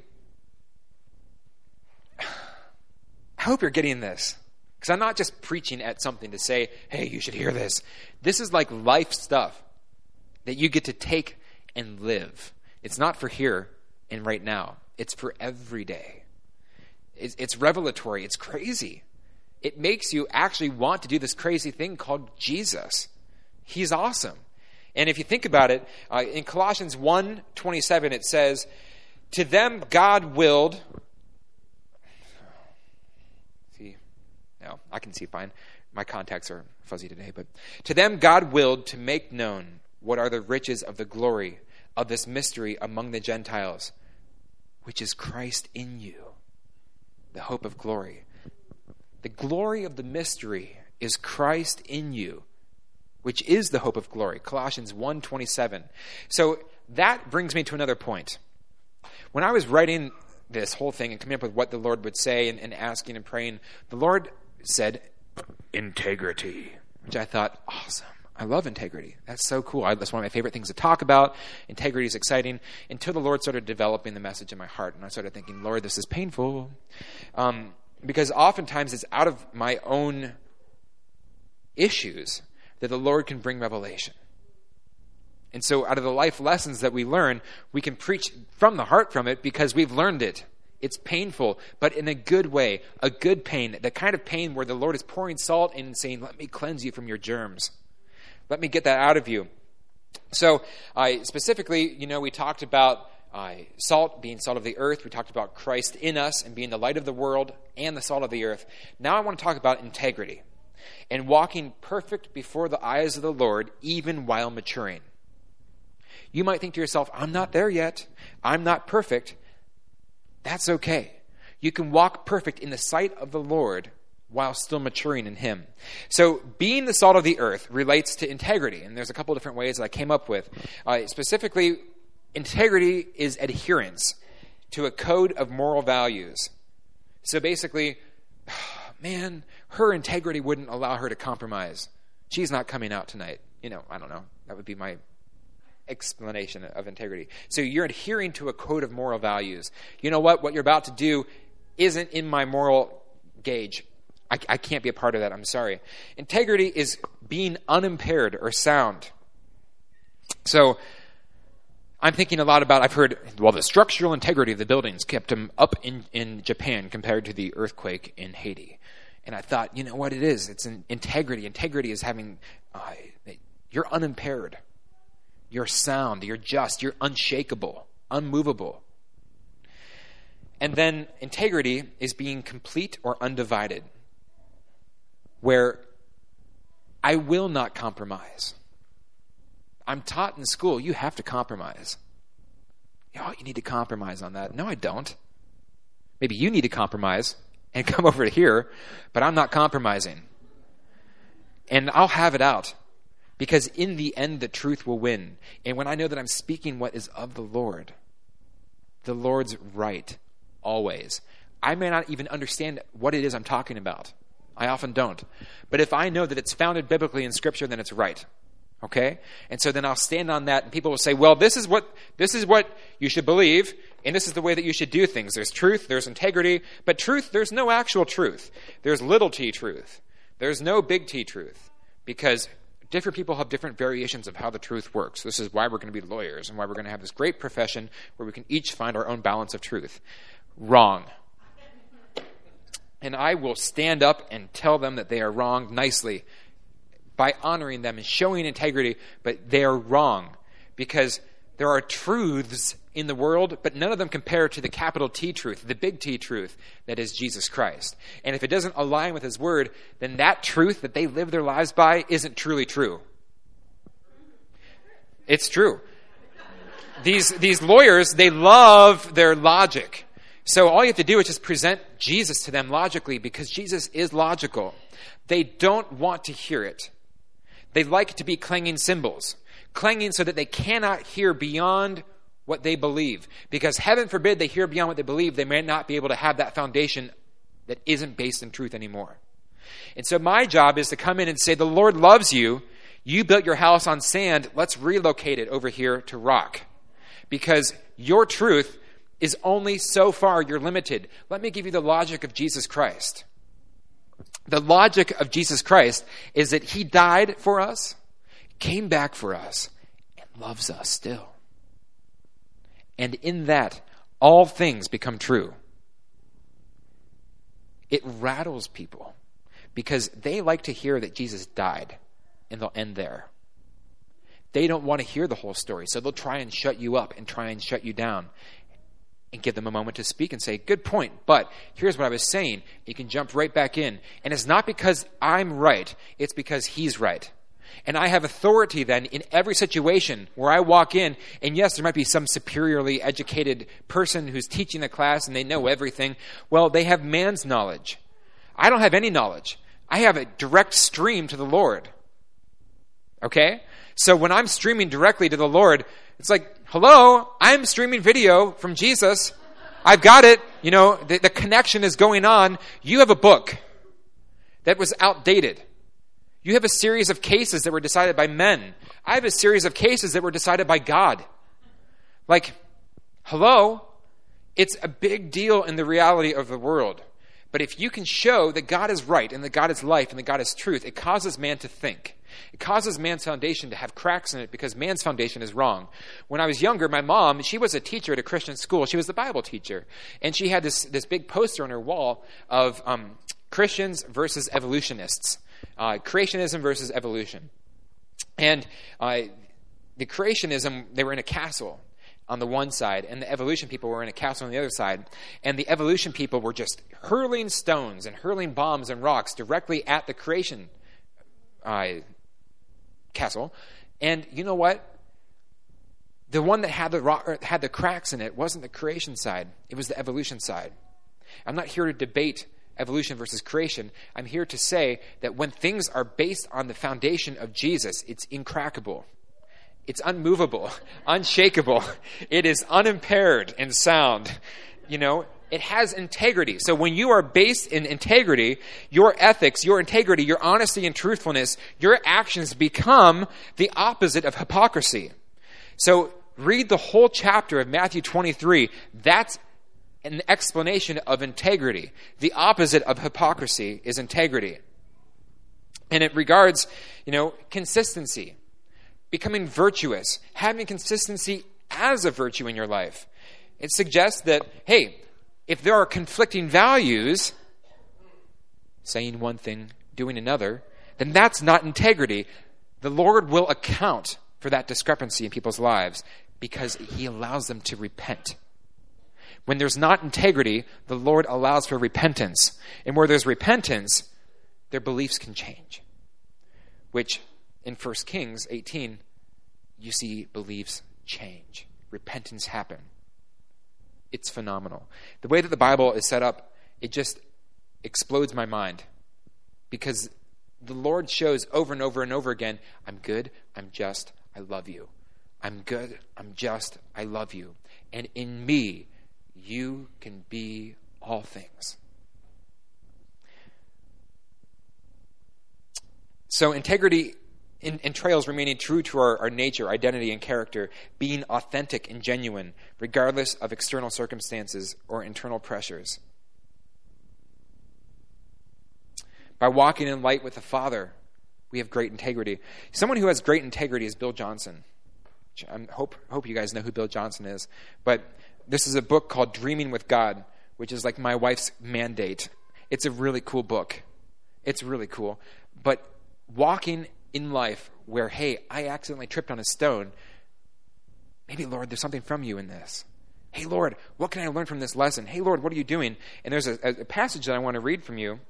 I hope you're getting this, because I'm not just preaching at something to say, hey, you should hear this. This is like life stuff that you get to take and live. It's not for here and right now. It's for every day. It's revelatory. It's crazy. It makes you actually want to do this crazy thing called Jesus. He's awesome. And if you think about it, in Colossians 1:27, it says, to them God willed... See, no, I can see fine. My contacts are fuzzy today. But to them God willed to make known what are the riches of the glory of this mystery among the Gentiles, which is Christ in you, the hope of glory. The glory of the mystery is Christ in you, which is the hope of glory. Colossians 1:27. So that brings me to another point. When I was writing this whole thing and coming up with what the Lord would say and asking and praying, the Lord said, integrity, which I thought, awesome. I love integrity. That's so cool. That's one of my favorite things to talk about. Integrity is exciting, until the Lord started developing the message in my heart. And I started thinking, Lord, this is painful. Because oftentimes it's out of my own issues that the Lord can bring revelation. And so out of the life lessons that we learn, we can preach from the heart from it because we've learned it. It's painful, but in a good way, a good pain, the kind of pain where the Lord is pouring salt in and saying, let me cleanse you from your germs. Let me get that out of you. So specifically, we talked about salt, being salt of the earth. We talked about Christ in us and being the light of the world and the salt of the earth. Now I want to talk about integrity and walking perfect before the eyes of the Lord, even while maturing. You might think to yourself, I'm not there yet. I'm not perfect. That's okay. You can walk perfect in the sight of the Lord while still maturing in him. So being the salt of the earth relates to integrity, and there's a couple different ways that I came up with. Specifically, integrity is adherence to a code of moral values. So basically, man, her integrity wouldn't allow her to compromise. She's not coming out tonight. I don't know. That would be my explanation of integrity. So you're adhering to a code of moral values. You know what? What you're about to do isn't in my moral gauge. I can't be a part of that. I'm sorry. Integrity is being unimpaired or sound. So I'm thinking a lot about, I've heard, the structural integrity of the buildings kept them up in Japan compared to the earthquake in Haiti. And I thought, you know what it is? It's an integrity. Integrity is having, you're unimpaired. You're sound. You're just. You're unshakable, unmovable. And then integrity is being complete or undivided, where I will not compromise. I'm taught in school, you have to compromise. Oh, you need to compromise on that. No, I don't. Maybe you need to compromise and come over to here, but I'm not compromising. And I'll have it out. Because in the end, the truth will win. And when I know that I'm speaking what is of the Lord's right, always. I may not even understand what it is I'm talking about. I often don't. But if I know that it's founded biblically in Scripture, then it's right. Okay? And so then I'll stand on that, and people will say, well, this is what you should believe, and this is the way that you should do things. There's truth, there's integrity, but truth, there's no actual truth. There's little t truth. There's no big T truth. Because different people have different variations of how the truth works. This is why we're going to be lawyers and why we're going to have this great profession where we can each find our own balance of truth. Wrong. And I will stand up and tell them that they are wrong nicely by honoring them and showing integrity, but they are wrong because there are truths in the world, but none of them compare to the capital T truth, the big T truth that is Jesus Christ. And if it doesn't align with his word, then that truth that they live their lives by isn't truly true. It's true. These lawyers, they love their logic. So all you have to do is just present Jesus to them logically because Jesus is logical. They don't want to hear it. They like to be clanging cymbals, clanging so that they cannot hear beyond what they believe. Because heaven forbid they hear beyond what they believe, they may not be able to have that foundation that isn't based in truth anymore. And so my job is to come in and say, the Lord loves you. You built your house on sand. Let's relocate it over here to rock. Because your truth is only so far you're limited. Let me give you the logic of Jesus Christ. The logic of Jesus Christ is that he died for us, came back for us, and loves us still. And in that, all things become true. It rattles people because they like to hear that Jesus died, and they'll end there. They don't want to hear the whole story, so they'll try and shut you up and try and shut you down and give them a moment to speak and say, good point, but here's what I was saying. You can jump right back in. And it's not because I'm right, it's because he's right. And I have authority then in every situation where I walk in, and yes, there might be some superiorly educated person who's teaching the class and they know everything. Well, they have man's knowledge. I don't have any knowledge. I have a direct stream to the Lord. Okay? So when I'm streaming directly to the Lord, it's like, hello, I'm streaming video from Jesus. I've got it. You know, the connection is going on. You have a book that was outdated. You have a series of cases that were decided by men. I have a series of cases that were decided by God. Like, hello, it's a big deal in the reality of the world. But if you can show that God is right and that God is life and that God is truth, it causes man to think. It causes man's foundation to have cracks in it because man's foundation is wrong. When I was younger, my mom, she was a teacher at a Christian school. She was the Bible teacher. And she had this big poster on her wall of Christians versus evolutionists. Creationism versus evolution. And the creationism, they were in a castle on the one side, and the evolution people were in a castle on the other side. And the evolution people were just hurling stones and hurling bombs and rocks directly at the creation castle. And you know what? The one that had the cracks in it wasn't the creation side. It was the evolution side. I'm not here to debate evolution versus creation. I'm here to say that when things are based on the foundation of Jesus, it's incrackable. It's unmovable, unshakable. It is unimpaired and sound. You know, it has integrity. So when you are based in integrity, your ethics, your integrity, your honesty and truthfulness, your actions become the opposite of hypocrisy. So read the whole chapter of Matthew 23. That's an explanation of integrity. The opposite of hypocrisy is integrity. And it regards, consistency, becoming virtuous, having consistency as a virtue in your life. It suggests that, hey, if there are conflicting values, saying one thing, doing another, then that's not integrity. The Lord will account for that discrepancy in people's lives because he allows them to repent. When there's not integrity, the Lord allows for repentance. And where there's repentance, their beliefs can change. Which, in 1 Kings 18, you see beliefs change. Repentance happen. It's phenomenal. The way that the Bible is set up, it just explodes my mind. Because the Lord shows over and over and over again, I'm good, I'm just, I love you. I'm good, I'm just, I love you. And in me, you can be all things. So integrity entails remaining true to our nature, identity, and character, being authentic and genuine, regardless of external circumstances or internal pressures. By walking in light with the Father, we have great integrity. Someone who has great integrity is Bill Johnson. I hope you guys know who Bill Johnson is. But this is a book called Dreaming with God, which is like my wife's mandate. It's a really cool book. It's really cool. But walking in life where, hey, I accidentally tripped on a stone, maybe, Lord, there's something from you in this. Hey, Lord, what can I learn from this lesson? Hey, Lord, what are you doing? And there's a passage that I want to read from you.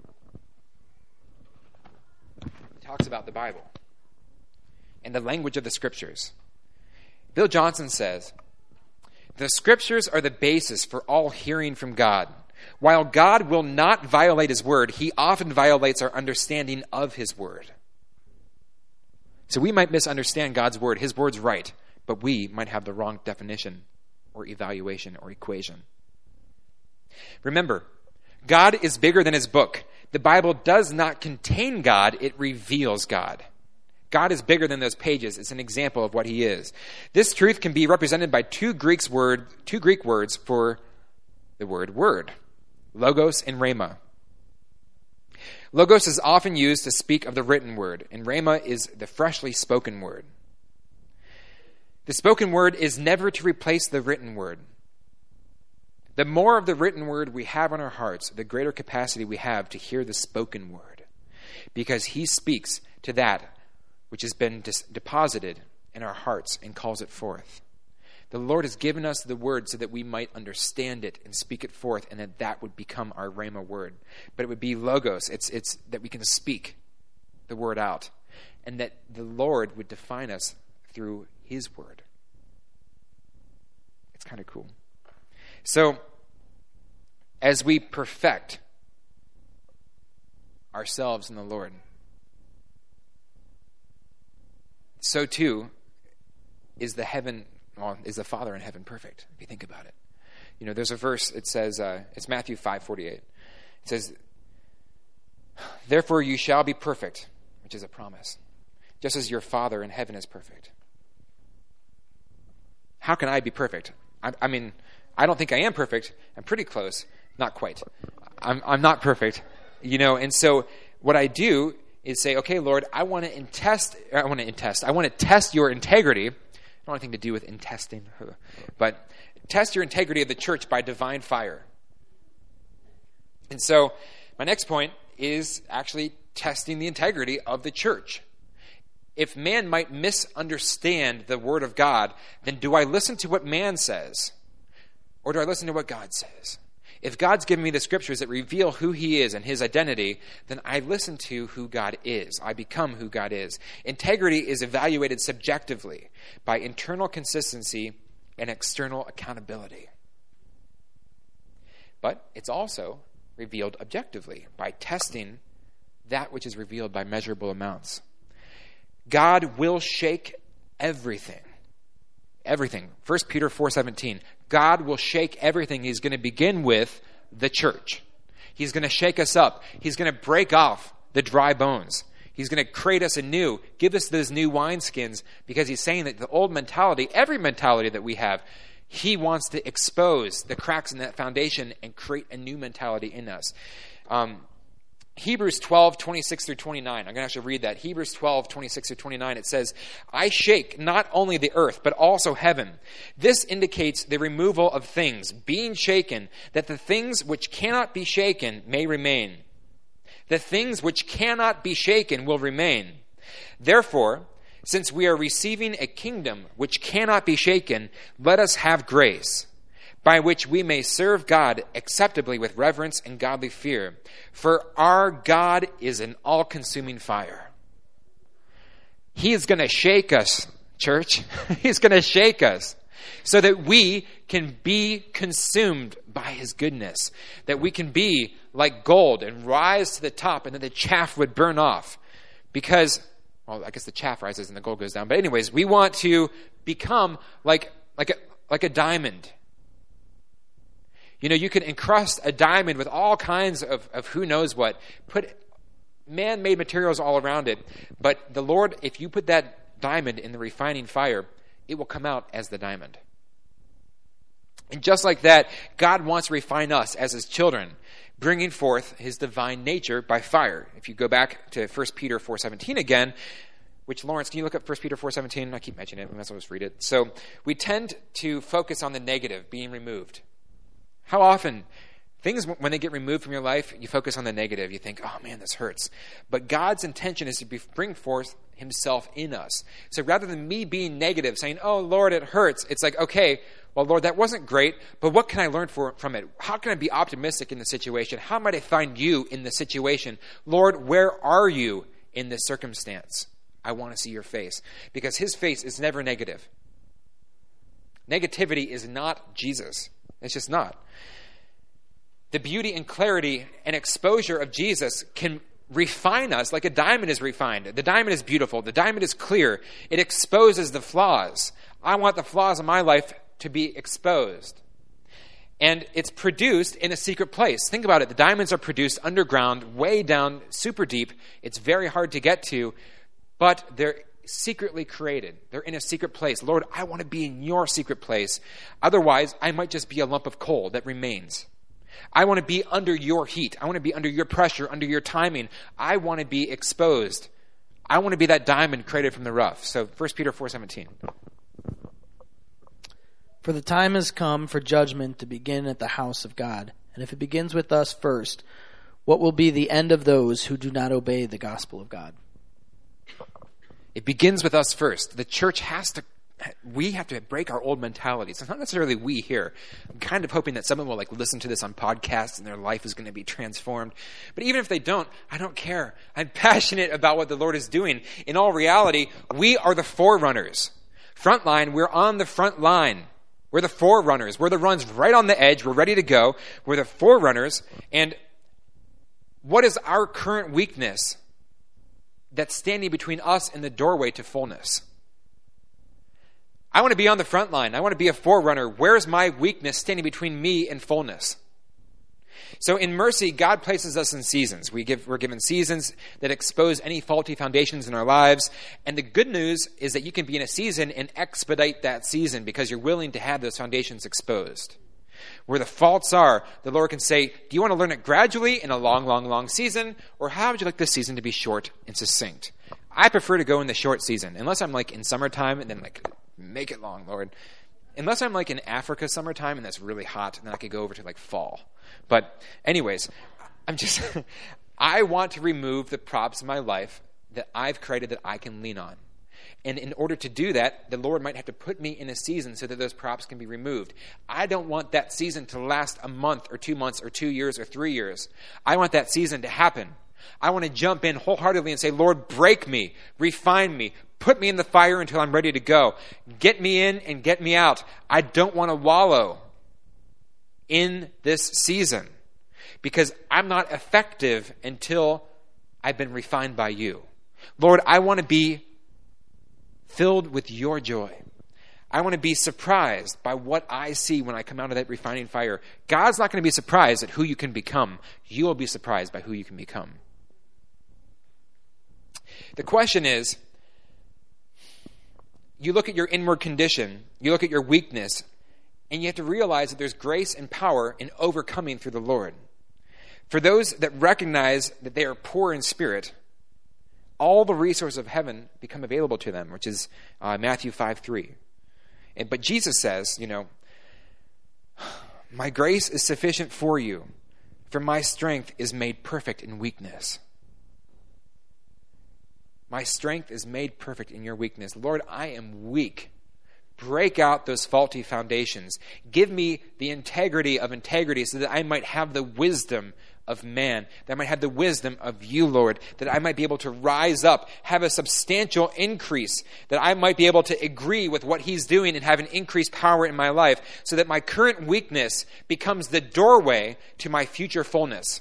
It talks about the Bible and the language of the Scriptures. Bill Johnson says, the Scriptures are the basis for all hearing from God. While God will not violate his word, he often violates our understanding of his word. So we might misunderstand God's word. His word's right, but we might have the wrong definition or evaluation or equation. Remember, God is bigger than his book. The Bible does not contain God, it reveals God. God is bigger than those pages. It's an example of what he is. This truth can be represented by two Greek words for the word, logos and rhema. Logos is often used to speak of the written word, and rhema is the freshly spoken word. The spoken word is never to replace the written word. The more of the written word we have on our hearts, the greater capacity we have to hear the spoken word, because he speaks to that which has been deposited in our hearts and calls it forth. The Lord has given us the word so that we might understand it and speak it forth, and that would become our rhema word. But it would be logos. It's that we can speak the word out, and that the Lord would define us through his word. It's kind of cool. So, as we perfect ourselves in the Lord, so too is the Father in heaven perfect, if you think about it. You know, there's a verse, it says, it's Matthew 5:48. It says, therefore you shall be perfect, which is a promise, just as your Father in heaven is perfect. How can I be perfect? I mean, I don't think I am perfect. I'm pretty close. Not quite. I'm not perfect. You know, and so what I do is say, okay, Lord, I want to test your integrity. I don't want anything to do with intesting, but test your integrity of the church by divine fire. And so my next point is actually testing the integrity of the church. If man might misunderstand the word of God, then do I listen to what man says? Or do I listen to what God says? If God's given me the scriptures that reveal who he is and his identity, then I listen to who God is. I become who God is. Integrity is evaluated subjectively by internal consistency and external accountability. But it's also revealed objectively by testing that which is revealed by measurable amounts. God will shake everything. Everything. 1 Peter 4:17. God will shake everything. He's going to begin with the church. He's going to shake us up. He's going to break off the dry bones. He's going to create us anew, give us those new wineskins, because he's saying that the old mentality, every mentality that we have, he wants to expose the cracks in that foundation and create a new mentality in us. Hebrews 12:26-29. I'm going to actually read that. Hebrews 12:26-29. It says, I shake not only the earth, but also heaven. This indicates the removal of things being shaken, that the things which cannot be shaken may remain. The things which cannot be shaken will remain. Therefore, since we are receiving a kingdom which cannot be shaken, let us have grace, by which we may serve God acceptably with reverence and godly fear. For our God is an all-consuming fire. He is going to shake us, church. He's going to shake us. so that we can be consumed by his goodness, that we can be like gold and rise to the top, and then the chaff would burn off. Because, well, I guess the chaff rises and the gold goes down. But anyways, we want to become like a diamond. You know, you can encrust a diamond with all kinds of who knows what, put man-made materials all around it. But the Lord, if you put that diamond in the refining fire, it will come out as the diamond. And just like that, God wants to refine us as his children, bringing forth his divine nature by fire. If you go back to 1 Peter 4:17 again, which, Lawrence, can you look up 1 Peter 4:17? I keep mentioning it. We might as well just read it. So we tend to focus on the negative being removed. How often things, when they get removed from your life, you focus on the negative. You think, oh man, this hurts. But God's intention is to bring forth himself in us. So rather than me being negative, saying, oh Lord, it hurts, it's like, okay, well Lord, that wasn't great, but what can I learn from it? How can I be optimistic in the situation? How might I find you in the situation? Lord, where are you in this circumstance? I want to see your face. Because his face is never negative. Negativity is not Jesus. It's just not. The beauty and clarity and exposure of Jesus can refine us like a diamond is refined. The diamond is beautiful. The diamond is clear. It exposes the flaws. I want the flaws in my life to be exposed. And it's produced in a secret place. Think about it. The diamonds are produced underground, way down, super deep. It's very hard to get to, but they're secretly created. They're in a secret place. Lord, I want to be in your secret place. Otherwise, I might just be a lump of coal that remains. I want to be under your heat. I want to be under your pressure, under your timing. I want to be exposed. I want to be that diamond created from the rough. So 1 Peter 4:17. For the time has come for judgment to begin at the house of God. And if it begins with us first, what will be the end of those who do not obey the gospel of God? It begins with us first. The church we have to break our old mentalities. It's not necessarily we here. I'm kind of hoping that someone will listen to this on podcasts and their life is going to be transformed. But even if they don't, I don't care. I'm passionate about what the Lord is doing. In all reality, we are the forerunners. Frontline, we're on the front line. We're the forerunners. We're the ones right on the edge. We're ready to go. We're the forerunners. And what is our current weakness that's standing between us and the doorway to fullness? I want to be on the front line. I want to be a forerunner. Where's my weakness standing between me and fullness? So in mercy, God places us in seasons. We're given seasons that expose any faulty foundations in our lives. And the good news is that you can be in a season and expedite that season because you're willing to have those foundations exposed. Where the faults are, the Lord can say, do you want to learn it gradually in a long, long, long season? Or how would you like this season to be short and succinct? I prefer to go in the short season. Unless I'm in summertime and then make it long, Lord. Unless I'm in Africa summertime and that's really hot, and then I could go over to fall. But anyways, I want to remove the props in my life that I've created that I can lean on. And in order to do that, the Lord might have to put me in a season so that those props can be removed. I don't want that season to last a month or 2 months or 2 years or 3 years. I want that season to happen. I want to jump in wholeheartedly and say, Lord, break me, refine me, put me in the fire until I'm ready to go. Get me in and get me out. I don't want to wallow in this season because I'm not effective until I've been refined by you. Lord, I want to be filled with your joy. I want to be surprised by what I see when I come out of that refining fire. God's not going to be surprised at who you can become. You will be surprised by who you can become. The question is, you look at your inward condition, you look at your weakness, and you have to realize that there's grace and power in overcoming through the Lord. For those that recognize that they are poor in spirit, all the resources of heaven become available to them, which is Matthew 5:3. But Jesus says, my grace is sufficient for you, for my strength is made perfect in weakness. My strength is made perfect in your weakness. Lord, I am weak. break out those faulty foundations. Give me the integrity of integrity so that I might have the wisdom of man, that I might have the wisdom of you, Lord, that I might be able to rise up, have a substantial increase, that I might be able to agree with what he's doing and have an increased power in my life so that my current weakness becomes the doorway to my future fullness.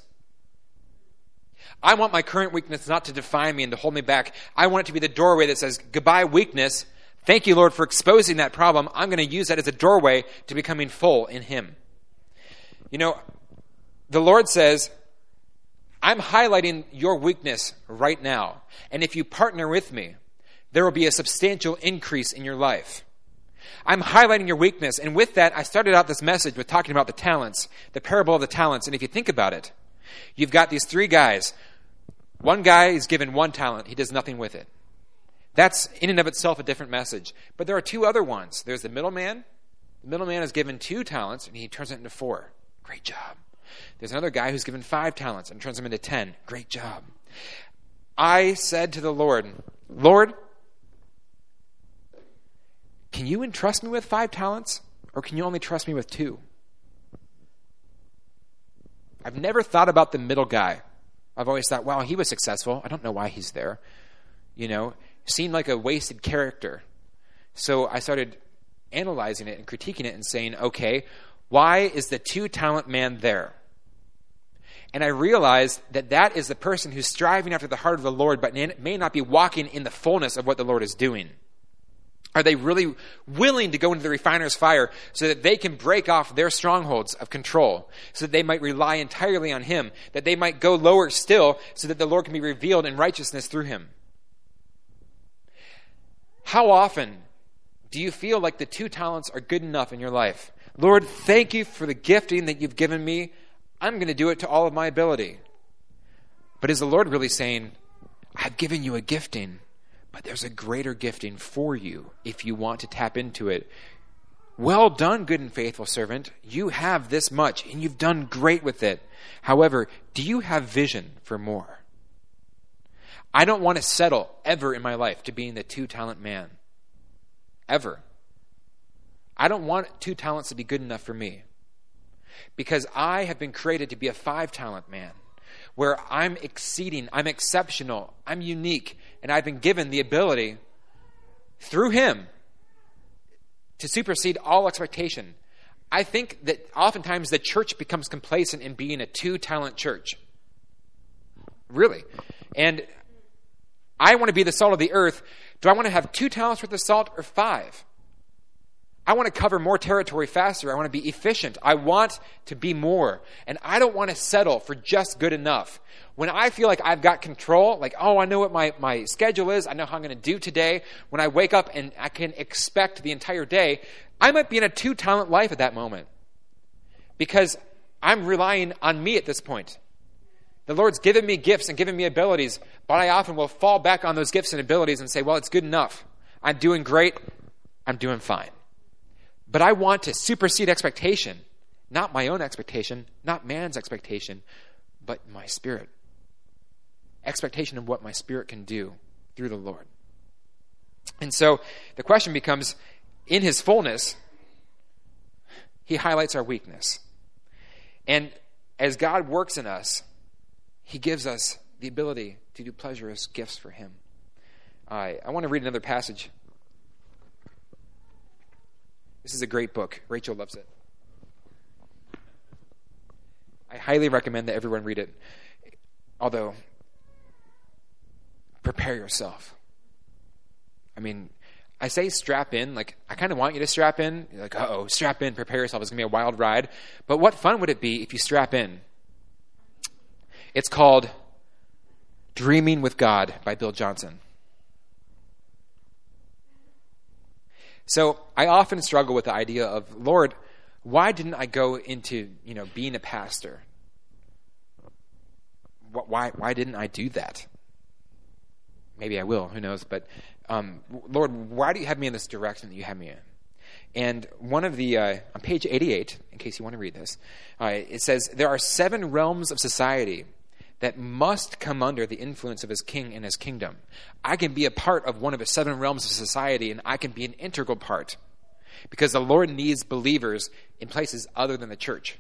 I want my current weakness not to define me and to hold me back. I want it to be the doorway that says, goodbye, weakness. Thank you, Lord, for exposing that problem. I'm going to use that as a doorway to becoming full in him. You know, the Lord says, I'm highlighting your weakness right now. And if you partner with me, there will be a substantial increase in your life. I'm highlighting your weakness. And with that, I started out this message with talking about the talents, the parable of the talents. And if you think about it, you've got these three guys. One guy is given 1 talent. He does nothing with it. That's in and of itself a different message. But there are 2 other ones. There's the middleman. The middleman is given 2 talents, and he turns it into 4. Great job. There's another guy who's given 5 talents and turns them into 10. Great job. I said to the Lord, Lord, can you entrust me with 5 talents, or can you only trust me with 2? I've never thought about the middle guy. I've always thought, wow, he was successful. I don't know why he's there. You know, seemed like a wasted character. So I started analyzing it and critiquing it and saying, okay, why is the 2-talent man there? And I realized that that is the person who's striving after the heart of the Lord, but may not be walking in the fullness of what the Lord is doing. Are they really willing to go into the refiner's fire so that they can break off their strongholds of control, so that they might rely entirely on him, that they might go lower still so that the Lord can be revealed in righteousness through him? How often do you feel like the 2 talents are good enough in your life? Lord, thank you for the gifting that you've given me. I'm going to do it to all of my ability. But is the Lord really saying, I've given you a gifting, but there's a greater gifting for you if you want to tap into it? Well done, good and faithful servant. You have this much, and you've done great with it. However, do you have vision for more? I don't want to settle ever in my life to being the 2-talent man. Ever. I don't want 2 talents to be good enough for me. Because I have been created to be a 5-talent man, where I'm exceeding, I'm exceptional, I'm unique, and I've been given the ability through him to supersede all expectation. I think that oftentimes the church becomes complacent in being a 2-talent church. Really. And I want to be the salt of the earth. Do I want to have 2 talents worth of salt or 5? I want to cover more territory faster. I want to be efficient. I want to be more. And I don't want to settle for just good enough. When I feel like I've got control, like, oh, I know what my schedule is. I know how I'm going to do today. When I wake up and I can expect the entire day, I might be in a 2-talent life at that moment. Because I'm relying on me at this point. The Lord's given me gifts and given me abilities, but I often will fall back on those gifts and abilities and say, well, it's good enough. I'm doing great. I'm doing fine. But I want to supersede expectation, not my own expectation, not man's expectation, but my spirit. Expectation of what my spirit can do through the Lord. And so the question becomes, in his fullness, he highlights our weakness. And as God works in us, he gives us the ability to do pleasurous gifts for him. I want to read another passage. This is a great book. Rachel loves it. I highly recommend that everyone read it. Although, prepare yourself. I mean, I say strap in. Like, I kind of want you to strap in. You're like, uh-oh, strap in, prepare yourself. It's going to be a wild ride. But what fun would it be if you strap in? It's called Dreaming with God by Bill Johnson. So I often struggle with the idea of, Lord, why didn't I go into, being a pastor? Why didn't I do that? Maybe I will, who knows? But Lord, why do you have me in this direction that you have me in? And one of the, on page 88, in case you want to read this, it says, there are 7 realms of society that must come under the influence of his king and his kingdom. I can be a part of one of the 7 realms of society, and I can be an integral part. because the Lord needs believers in places other than the church.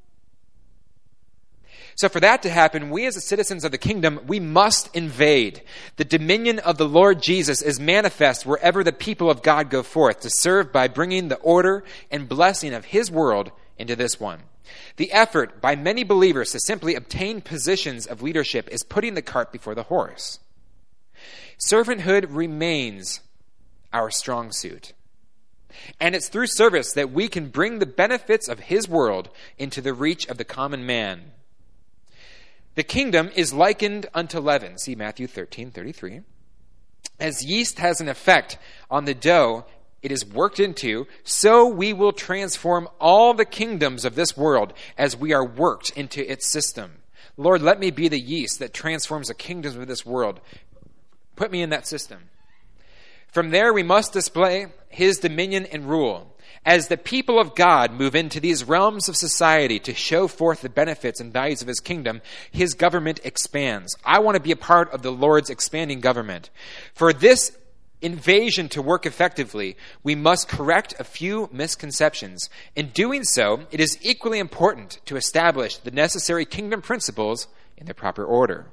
So for that to happen, we as the citizens of the kingdom, we must invade. The dominion of the Lord Jesus is manifest wherever the people of God go forth to serve by bringing the order and blessing of his world into this one. The effort by many believers to simply obtain positions of leadership is putting the cart before the horse. Servanthood remains our strong suit. And it's through service that we can bring the benefits of his world into the reach of the common man. The kingdom is likened unto leaven. See Matthew 13:33. As yeast has an effect on the dough it is worked into, so we will transform all the kingdoms of this world as we are worked into its system. Lord, let me be the yeast that transforms the kingdoms of this world. Put me in that system. From there we must display his dominion and rule. As the people of God move into these realms of society to show forth the benefits and values of his kingdom, his government expands. I want to be a part of the Lord's expanding government. For this invasion to work effectively, we must correct a few misconceptions. In doing so, it is equally important to establish the necessary kingdom principles in their proper order.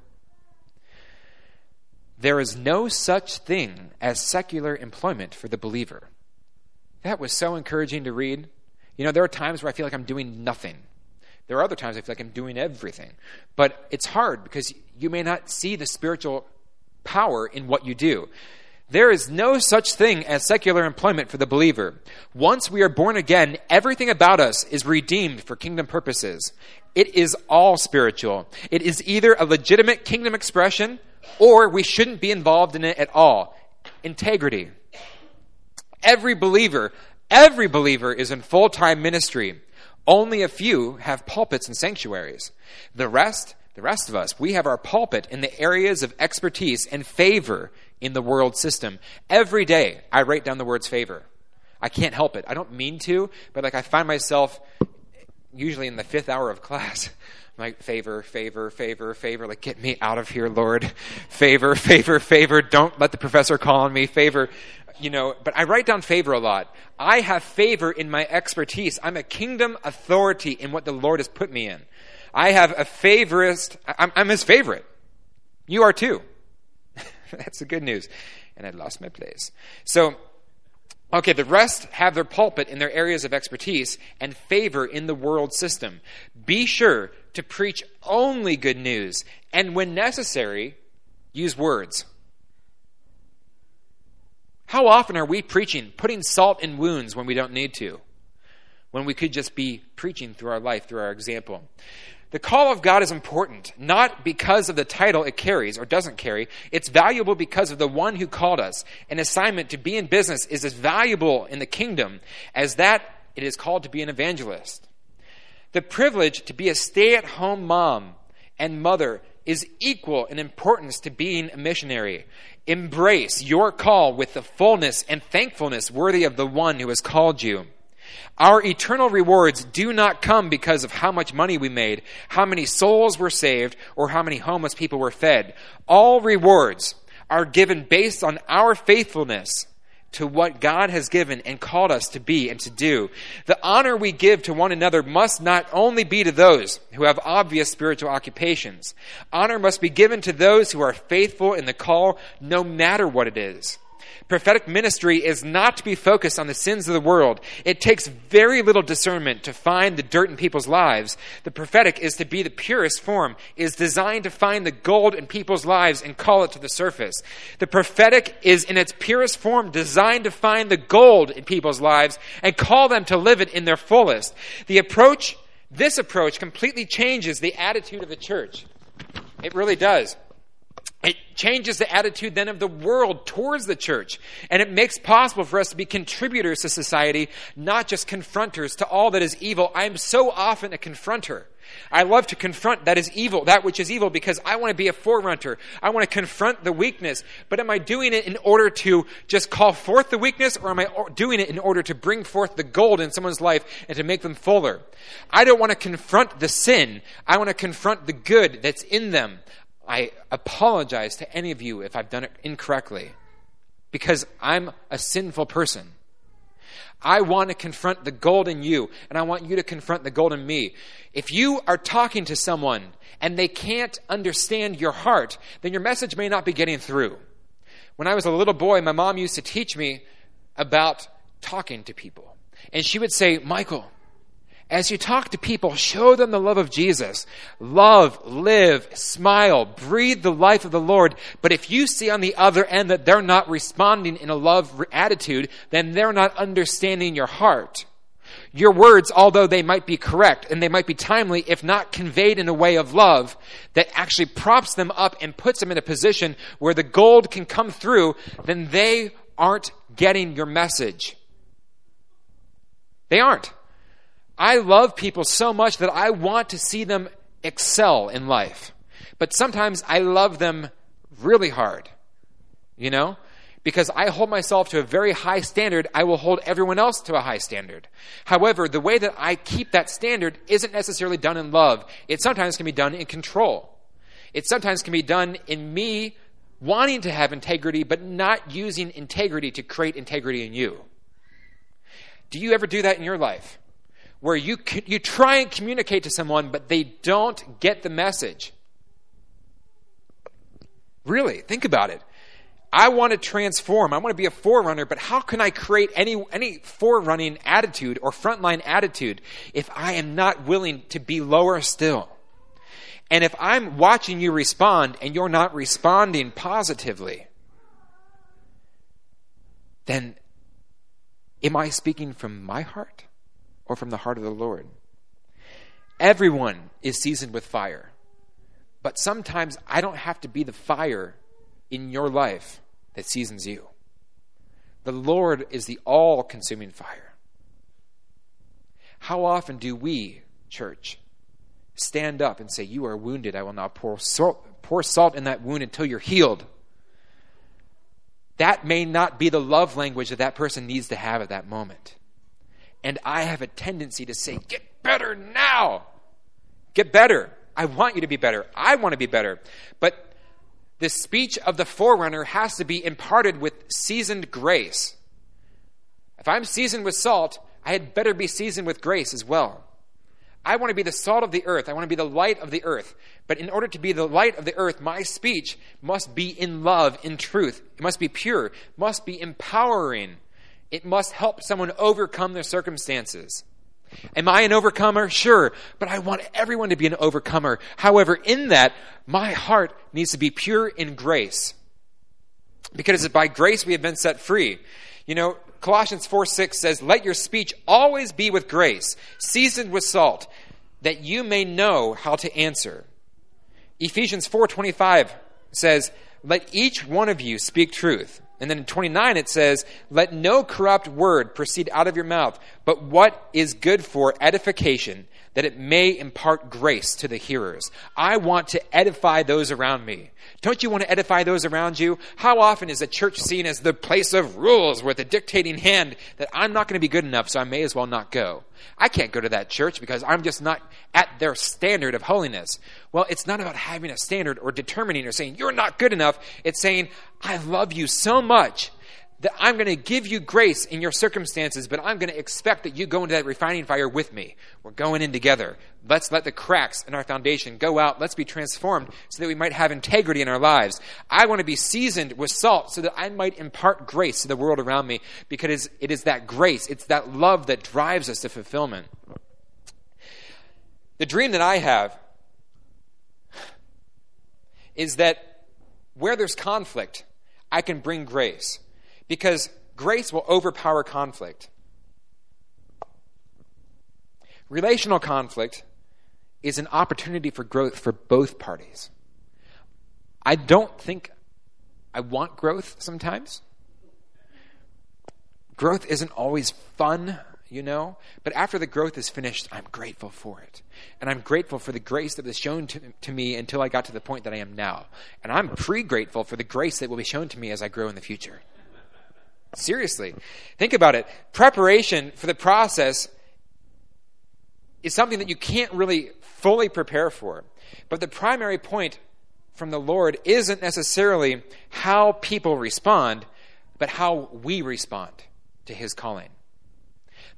There is no such thing as secular employment for the believer. That was so encouraging to read. You know, there are times where I feel like I'm doing nothing. There are other times I feel like I'm doing everything. But it's hard because you may not see the spiritual power in what you do. There is no such thing as secular employment for the believer. Once we are born again, everything about us is redeemed for kingdom purposes. It is all spiritual. It is either a legitimate kingdom expression or we shouldn't be involved in it at all. Integrity. Every believer is in full-time ministry. Only a few have pulpits and sanctuaries. The rest of us, we have our pulpit in the areas of expertise and favor in the world system. Every day, I write down the words favor. I can't help it. I don't mean to, but I find myself usually in the 5th hour of class. I'm like, favor, like, get me out of here, Lord. Favor, don't let the professor call on me, favor. You know, but I write down favor a lot. I have favor in my expertise. I'm a kingdom authority in what the Lord has put me in. I have a favorist. I'm his favorite. You are too. That's the good news. And I lost my place. So, okay, the rest have their pulpit in their areas of expertise and favor in the world system. Be sure to preach only good news, and when necessary, use words. How often are we preaching, putting salt in wounds when we don't need to? When we could just be preaching through our life, through our example. The call of God is important, not because of the title it carries or doesn't carry. It's valuable because of the one who called us. An assignment to be in business is as valuable in the kingdom as that it is called to be an evangelist. The privilege to be a stay-at-home mom and mother is equal in importance to being a missionary. Embrace your call with the fullness and thankfulness worthy of the one who has called you. Our eternal rewards do not come because of how much money we made, how many souls were saved, or how many homeless people were fed. All rewards are given based on our faithfulness to what God has given and called us to be and to do. The honor we give to one another must not only be to those who have obvious spiritual occupations. Honor must be given to those who are faithful in the call, no matter what it is. Prophetic ministry is not to be focused on the sins of the world. It takes very little discernment to find the dirt in people's lives. The prophetic is to be the purest form, is designed to find the gold in people's lives and call it to the surface. The prophetic is in its purest form designed to find the gold in people's lives and call them to live it in their fullest. This approach completely changes the attitude of the church. It really does. It changes the attitude then of the world towards the church. And it makes possible for us to be contributors to society, not just confronters to all that is evil. I am so often a confronter. I love to confront that is evil, that which is evil, because I want to be a forerunner. I want to confront the weakness. But am I doing it in order to just call forth the weakness, or am I doing it in order to bring forth the gold in someone's life and to make them fuller? I don't want to confront the sin. I want to confront the good that's in them. I apologize to any of you if I've done it incorrectly, because I'm a sinful person. I want to confront the gold in you, and I want you to confront the gold in me. If you are talking to someone and they can't understand your heart, then your message may not be getting through. When I was a little boy, my mom used to teach me about talking to people. And she would say, Michael, as you talk to people, show them the love of Jesus. Love, live, smile, breathe the life of the Lord. But if you see on the other end that they're not responding in a love attitude, then they're not understanding your heart. Your words, although they might be correct and they might be timely, if not conveyed in a way of love that actually props them up and puts them in a position where the gold can come through, then they aren't getting your message. They aren't. I love people so much that I want to see them excel in life. But sometimes I love them really hard, because I hold myself to a very high standard. I will hold everyone else to a high standard. However, the way that I keep that standard isn't necessarily done in love. It sometimes can be done in control. It sometimes can be done in me wanting to have integrity, but not using integrity to create integrity in you. Do you ever do that in your life? Where you try and communicate to someone, but they don't get the message. Really, think about it. I want to transform. I want to be a forerunner, but how can I create any forerunning attitude or frontline attitude if I am not willing to be lower still? And if I'm watching you respond and you're not responding positively, then am I speaking from my heart? Or from the heart of the Lord? Everyone is seasoned with fire. But sometimes I don't have to be the fire in your life that seasons you. The Lord is the all-consuming fire. How often do we, church, stand up and say, you are wounded, I will now pour salt in that wound until you're healed? That may not be the love language that person needs to have at that moment. And I have a tendency to say, get better now. Get better. I want you to be better. I want to be better. But the speech of the forerunner has to be imparted with seasoned grace. If I'm seasoned with salt, I had better be seasoned with grace as well. I want to be the salt of the earth. I want to be the light of the earth. But in order to be the light of the earth, my speech must be in love, in truth. It must be pure. It must be empowering. It must help someone overcome their circumstances. Am I an overcomer? Sure. But I want everyone to be an overcomer. However, in that, my heart needs to be pure in grace. Because by grace we have been set free. Colossians 4:6 says, let your speech always be with grace, seasoned with salt, that you may know how to answer. Ephesians 4:25 says, let each one of you speak truth. And then in 29 it says, let no corrupt word proceed out of your mouth, but what is good for edification, that it may impart grace to the hearers. I want to edify those around me. Don't you want to edify those around you? How often is the church seen as the place of rules with a dictating hand that I'm not going to be good enough, so I may as well not go? I can't go to that church because I'm just not at their standard of holiness. Well, it's not about having a standard or determining or saying, you're not good enough. It's saying, I love you so much that I'm going to give you grace in your circumstances, but I'm going to expect that you go into that refining fire with me. We're going in together. Let's let the cracks in our foundation go out. Let's be transformed so that we might have integrity in our lives. I want to be seasoned with salt so that I might impart grace to the world around me, because it is that grace, it's that love that drives us to fulfillment. The dream that I have is that where there's conflict, I can bring grace. Because grace will overpower conflict. Relational conflict is an opportunity for growth for both parties. I don't think I want growth sometimes. Growth isn't always fun, but after the growth is finished, I'm grateful for it. And I'm grateful for the grace that was shown to me until I got to the point that I am now. And I'm pre-grateful for the grace that will be shown to me as I grow in the future. Seriously, think about it. Preparation for the process is something that you can't really fully prepare for. But the primary point from the Lord isn't necessarily how people respond, but how we respond to his calling.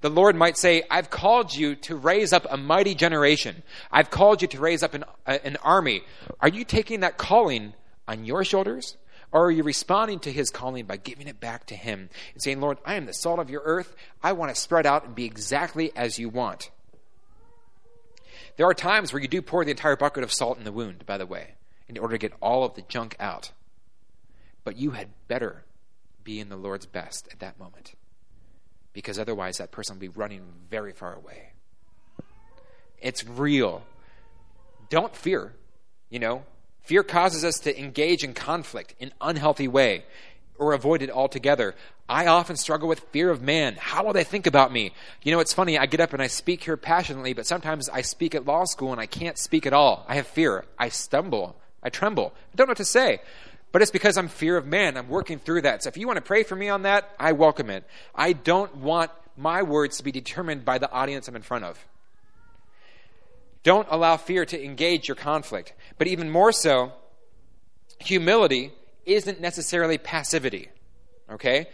the Lord might say, I've called you to raise up a mighty generation. I've called you to raise up an army. Are you taking that calling on your shoulders? Or are you responding to his calling by giving it back to him and saying, Lord, I am the salt of your earth. I want to spread out and be exactly as you want. There are times where you do pour the entire bucket of salt in the wound, by the way, in order to get all of the junk out. But you had better be in the Lord's best at that moment, because otherwise that person will be running very far away. It's real. Don't fear. Fear causes us to engage in conflict in an unhealthy way or avoid it altogether. I often struggle with fear of man. How will they think about me? It's funny. I get up and I speak here passionately, but sometimes I speak at law school and I can't speak at all. I have fear. I stumble. I tremble. I don't know what to say. But it's because I'm fear of man. I'm working through that. So if you want to pray for me on that, I welcome it. I don't want my words to be determined by the audience I'm in front of. Don't allow fear to engage your conflict. But even more so, humility isn't necessarily passivity. Okay?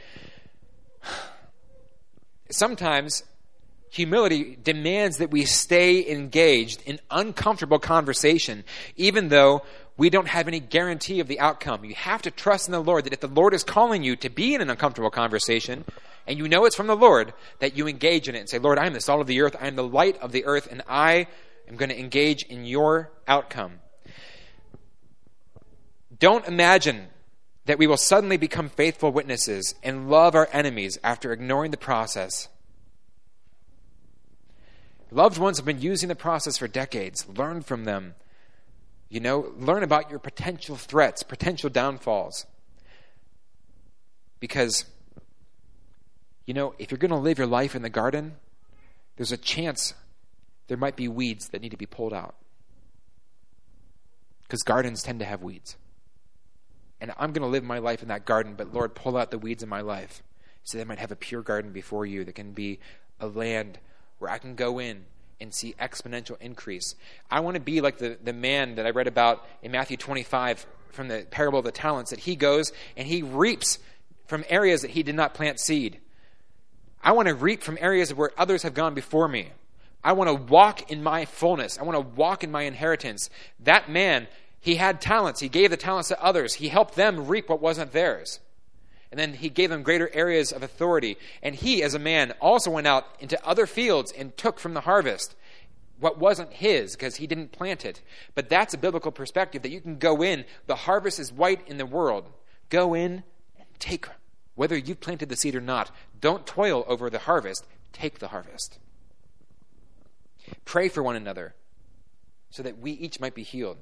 Sometimes humility demands that we stay engaged in uncomfortable conversation, even though we don't have any guarantee of the outcome. You have to trust in the Lord that if the Lord is calling you to be in an uncomfortable conversation, and you know it's from the Lord, that you engage in it and say, Lord, I am the salt of the earth, I am the light of the earth, and I am going to engage in your outcome. Don't imagine that we will suddenly become faithful witnesses and love our enemies after ignoring the process. Loved ones have been using the process for decades. Learn from them. Learn about your potential threats, potential downfalls. Because, if you're going to live your life in the garden, there's a chance there might be weeds that need to be pulled out. Because gardens tend to have weeds. And I'm going to live my life in that garden, but Lord, pull out the weeds in my life so that I might have a pure garden before you that can be a land where I can go in and see exponential increase. I want to be like the man that I read about in Matthew 25 from the parable of the talents, that he goes and he reaps from areas that he did not plant seed. I want to reap from areas where others have gone before me. I want to walk in my fullness. I want to walk in my inheritance. That man, he had talents. He gave the talents to others. He helped them reap what wasn't theirs. And then he gave them greater areas of authority. And he, as a man, also went out into other fields and took from the harvest what wasn't his because he didn't plant it. But that's a biblical perspective, that you can go in. The harvest is white in the world. Go in and take, whether you've planted the seed or not. Don't toil over the harvest. Take the harvest. Pray for one another so that we each might be healed.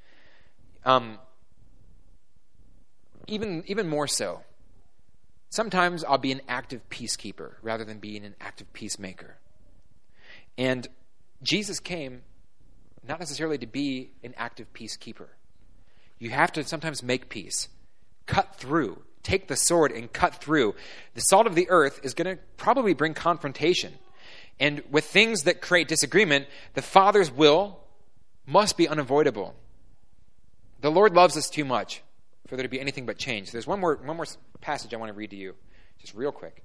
Even more so, sometimes I'll be an active peacekeeper rather than being an active peacemaker. And Jesus came not necessarily to be an active peacekeeper. You have to sometimes make peace. Cut through. Take the sword and cut through. The salt of the earth is going to probably bring confrontation. And with things that create disagreement, the Father's will must be unavoidable. The Lord loves us too much for there to be anything but change. There's one more passage I want to read to you, just real quick.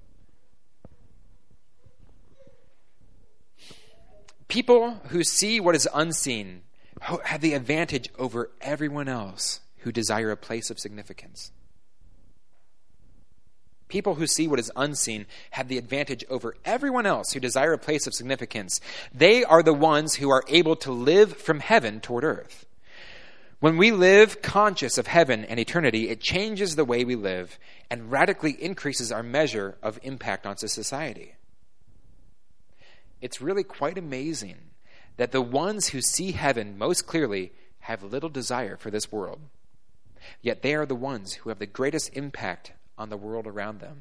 People who see what is unseen have the advantage over everyone else who desire a place of significance. People who see what is unseen have the advantage over everyone else who desire a place of significance. They are the ones who are able to live from heaven toward earth. When we live conscious of heaven and eternity, it changes the way we live and radically increases our measure of impact on society. It's really quite amazing that the ones who see heaven most clearly have little desire for this world. Yet they are the ones who have the greatest impact on the world around them.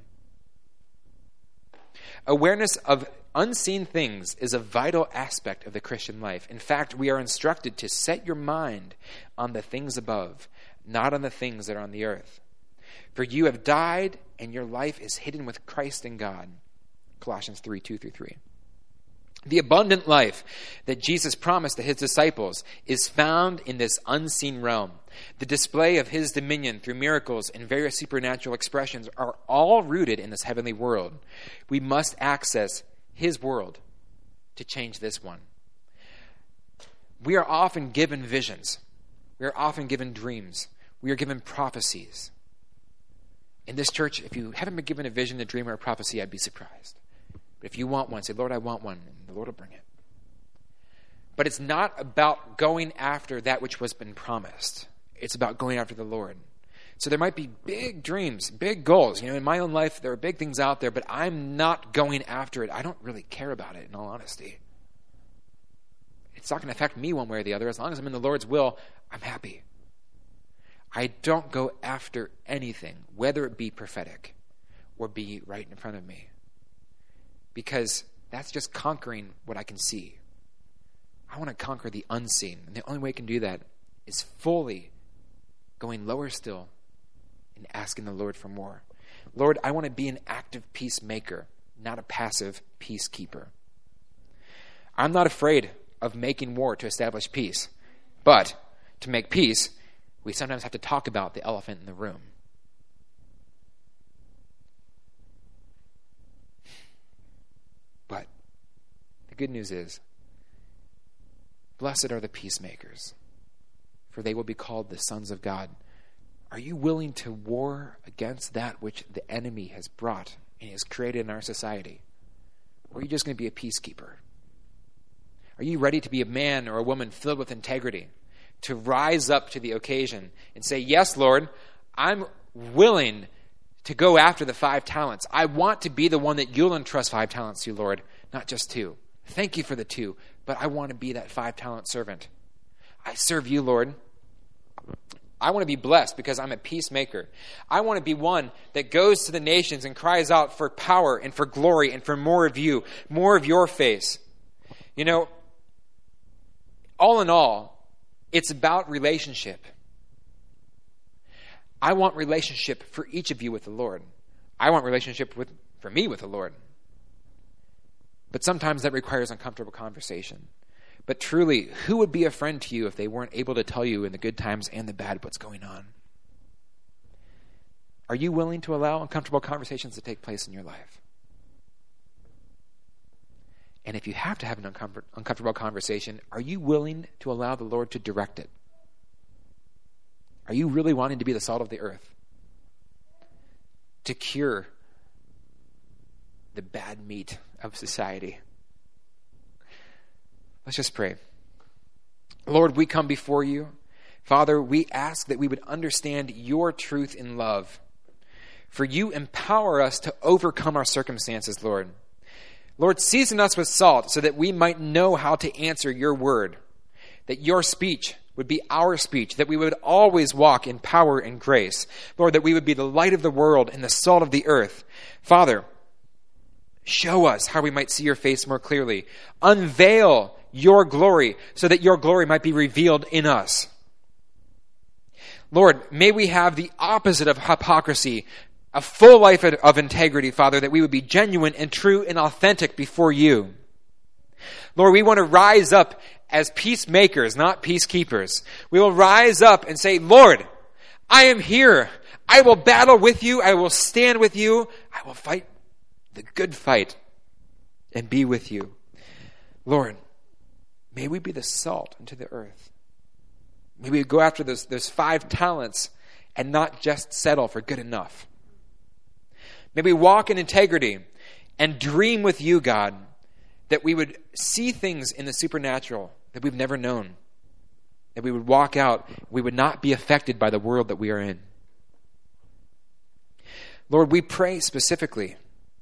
Awareness of unseen things is a vital aspect of the Christian life. In fact, we are instructed to set your mind on the things above, not on the things that are on the earth. For you have died, and your life is hidden with Christ in God. Colossians 3:2-3. The abundant life that Jesus promised to his disciples is found in this unseen realm. The display of his dominion through miracles and various supernatural expressions are all rooted in this heavenly world. We must access his world to change this one. We are often given visions. We are often given dreams. We are given prophecies. In this church, if you haven't been given a vision, a dream, or a prophecy, I'd be surprised. But if you want one, say, Lord, I want one, and the Lord will bring it. But it's not about going after that which was been promised. It's about going after the Lord. So there might be big dreams, big goals. In my own life, there are big things out there, but I'm not going after it. I don't really care about it, in all honesty. It's not going to affect me one way or the other. As long as I'm in the Lord's will, I'm happy. I don't go after anything, whether it be prophetic or be right in front of me. Because that's just conquering what I can see. I want to conquer the unseen. And the only way I can do that is fully going lower still and asking the Lord for more. Lord, I want to be an active peacemaker, not a passive peacekeeper. I'm not afraid of making war to establish peace. But to make peace, we sometimes have to talk about the elephant in the room. But the good news is, blessed are the peacemakers, for they will be called the sons of God. Are you willing to war against that which the enemy has brought and has created in our society? Or are you just going to be a peacekeeper? Are you ready to be a man or a woman filled with integrity, to rise up to the occasion and say, yes, Lord, I'm willing to go after the 5 talents. I want to be the one that you'll entrust 5 talents to, Lord, not just 2. Thank you for the 2, but I want to be that 5-talent servant. I serve you, Lord. I want to be blessed because I'm a peacemaker. I want to be one that goes to the nations and cries out for power and for glory and for more of you, more of your face. All in all, it's about relationship. I want relationship for each of you with the Lord. I want relationship for me with the Lord. But sometimes that requires uncomfortable conversation. But truly, who would be a friend to you if they weren't able to tell you in the good times and the bad what's going on? Are you willing to allow uncomfortable conversations to take place in your life? And if you have to have an uncomfortable conversation, are you willing to allow the Lord to direct it? Are you really wanting to be the salt of the earth? To cure the bad meat of society? Let's just pray. Lord, we come before you. Father, we ask that we would understand your truth in love. For you empower us to overcome our circumstances, Lord. Lord, season us with salt so that we might know how to answer your word. That your speech would be our speech. That we would always walk in power and grace. Lord, that we would be the light of the world and the salt of the earth. Father, show us how we might see your face more clearly. Unveil your glory so that your glory might be revealed in us. Lord, may we have the opposite of hypocrisy, a full life of integrity, Father, that we would be genuine and true and authentic before you. Lord, we want to rise up as peacemakers, not peacekeepers. We will rise up and say, Lord, I am here. I will battle with you. I will stand with you. I will fight the good fight and be with you. Lord, may we be the salt into the earth. May we go after those 5 talents and not just settle for good enough. May we walk in integrity and dream with you, God, that we would see things in the supernatural that we've never known. That we would walk out, we would not be affected by the world that we are in. Lord, we pray specifically,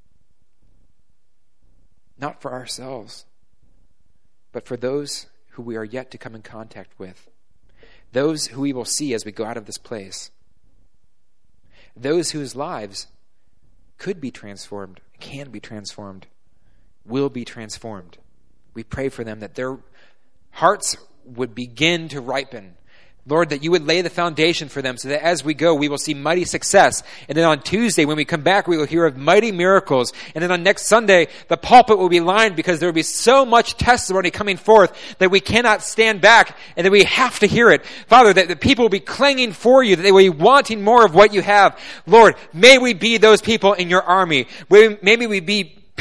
not for ourselves, but for those who we are yet to come in contact with. Those who we will see as we go out of this place. Those whose lives could be transformed, can be transformed, will be transformed. We pray for them that their hearts would begin to ripen. Lord, that you would lay the foundation for them so that as we go, we will see mighty success. And then on Tuesday, when we come back, we will hear of mighty miracles. And then on next Sunday, the pulpit will be lined because there will be so much testimony coming forth that we cannot stand back and that we have to hear it. Father, that the people will be clanging for you, that they will be wanting more of what you have. Lord, may we be those people in your army. May we be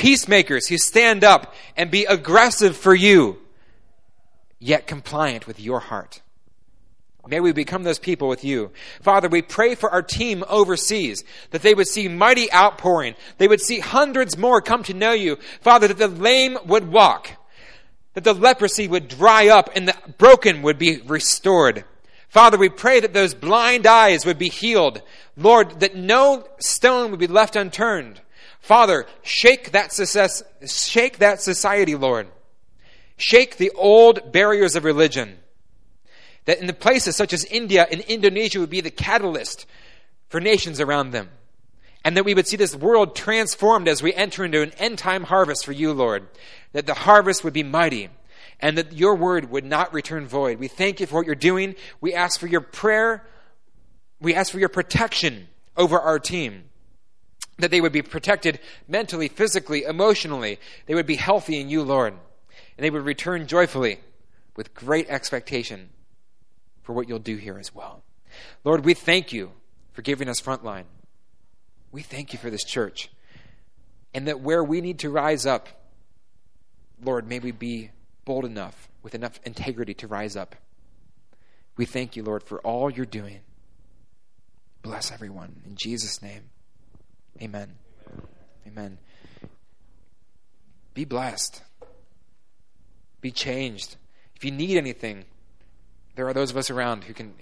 peacemakers who stand up and be aggressive for you, yet compliant with your heart. May we become those people with you. Father, we pray for our team overseas, that they would see mighty outpouring. They would see hundreds more come to know you. Father, that the lame would walk, that the leprosy would dry up and the broken would be restored. Father, we pray that those blind eyes would be healed. Lord, that no stone would be left unturned. Father, shake that society, Lord. Shake the old barriers of religion. That in the places such as India and Indonesia would be the catalyst for nations around them. And that we would see this world transformed as we enter into an end-time harvest for you, Lord. That the harvest would be mighty and that your word would not return void. We thank you for what you're doing. We ask for your prayer. We ask for your protection over our team. That they would be protected mentally, physically, emotionally. They would be healthy in you, Lord. And they would return joyfully with great expectation for what you'll do here as well. Lord, we thank you for giving us Frontline. We thank you for this church. And that where we need to rise up, Lord, may we be bold enough, with enough integrity to rise up. We thank you, Lord, for all you're doing. Bless everyone. In Jesus' name, amen. Amen. Be blessed. Be changed. If you need anything, there are those of us around who can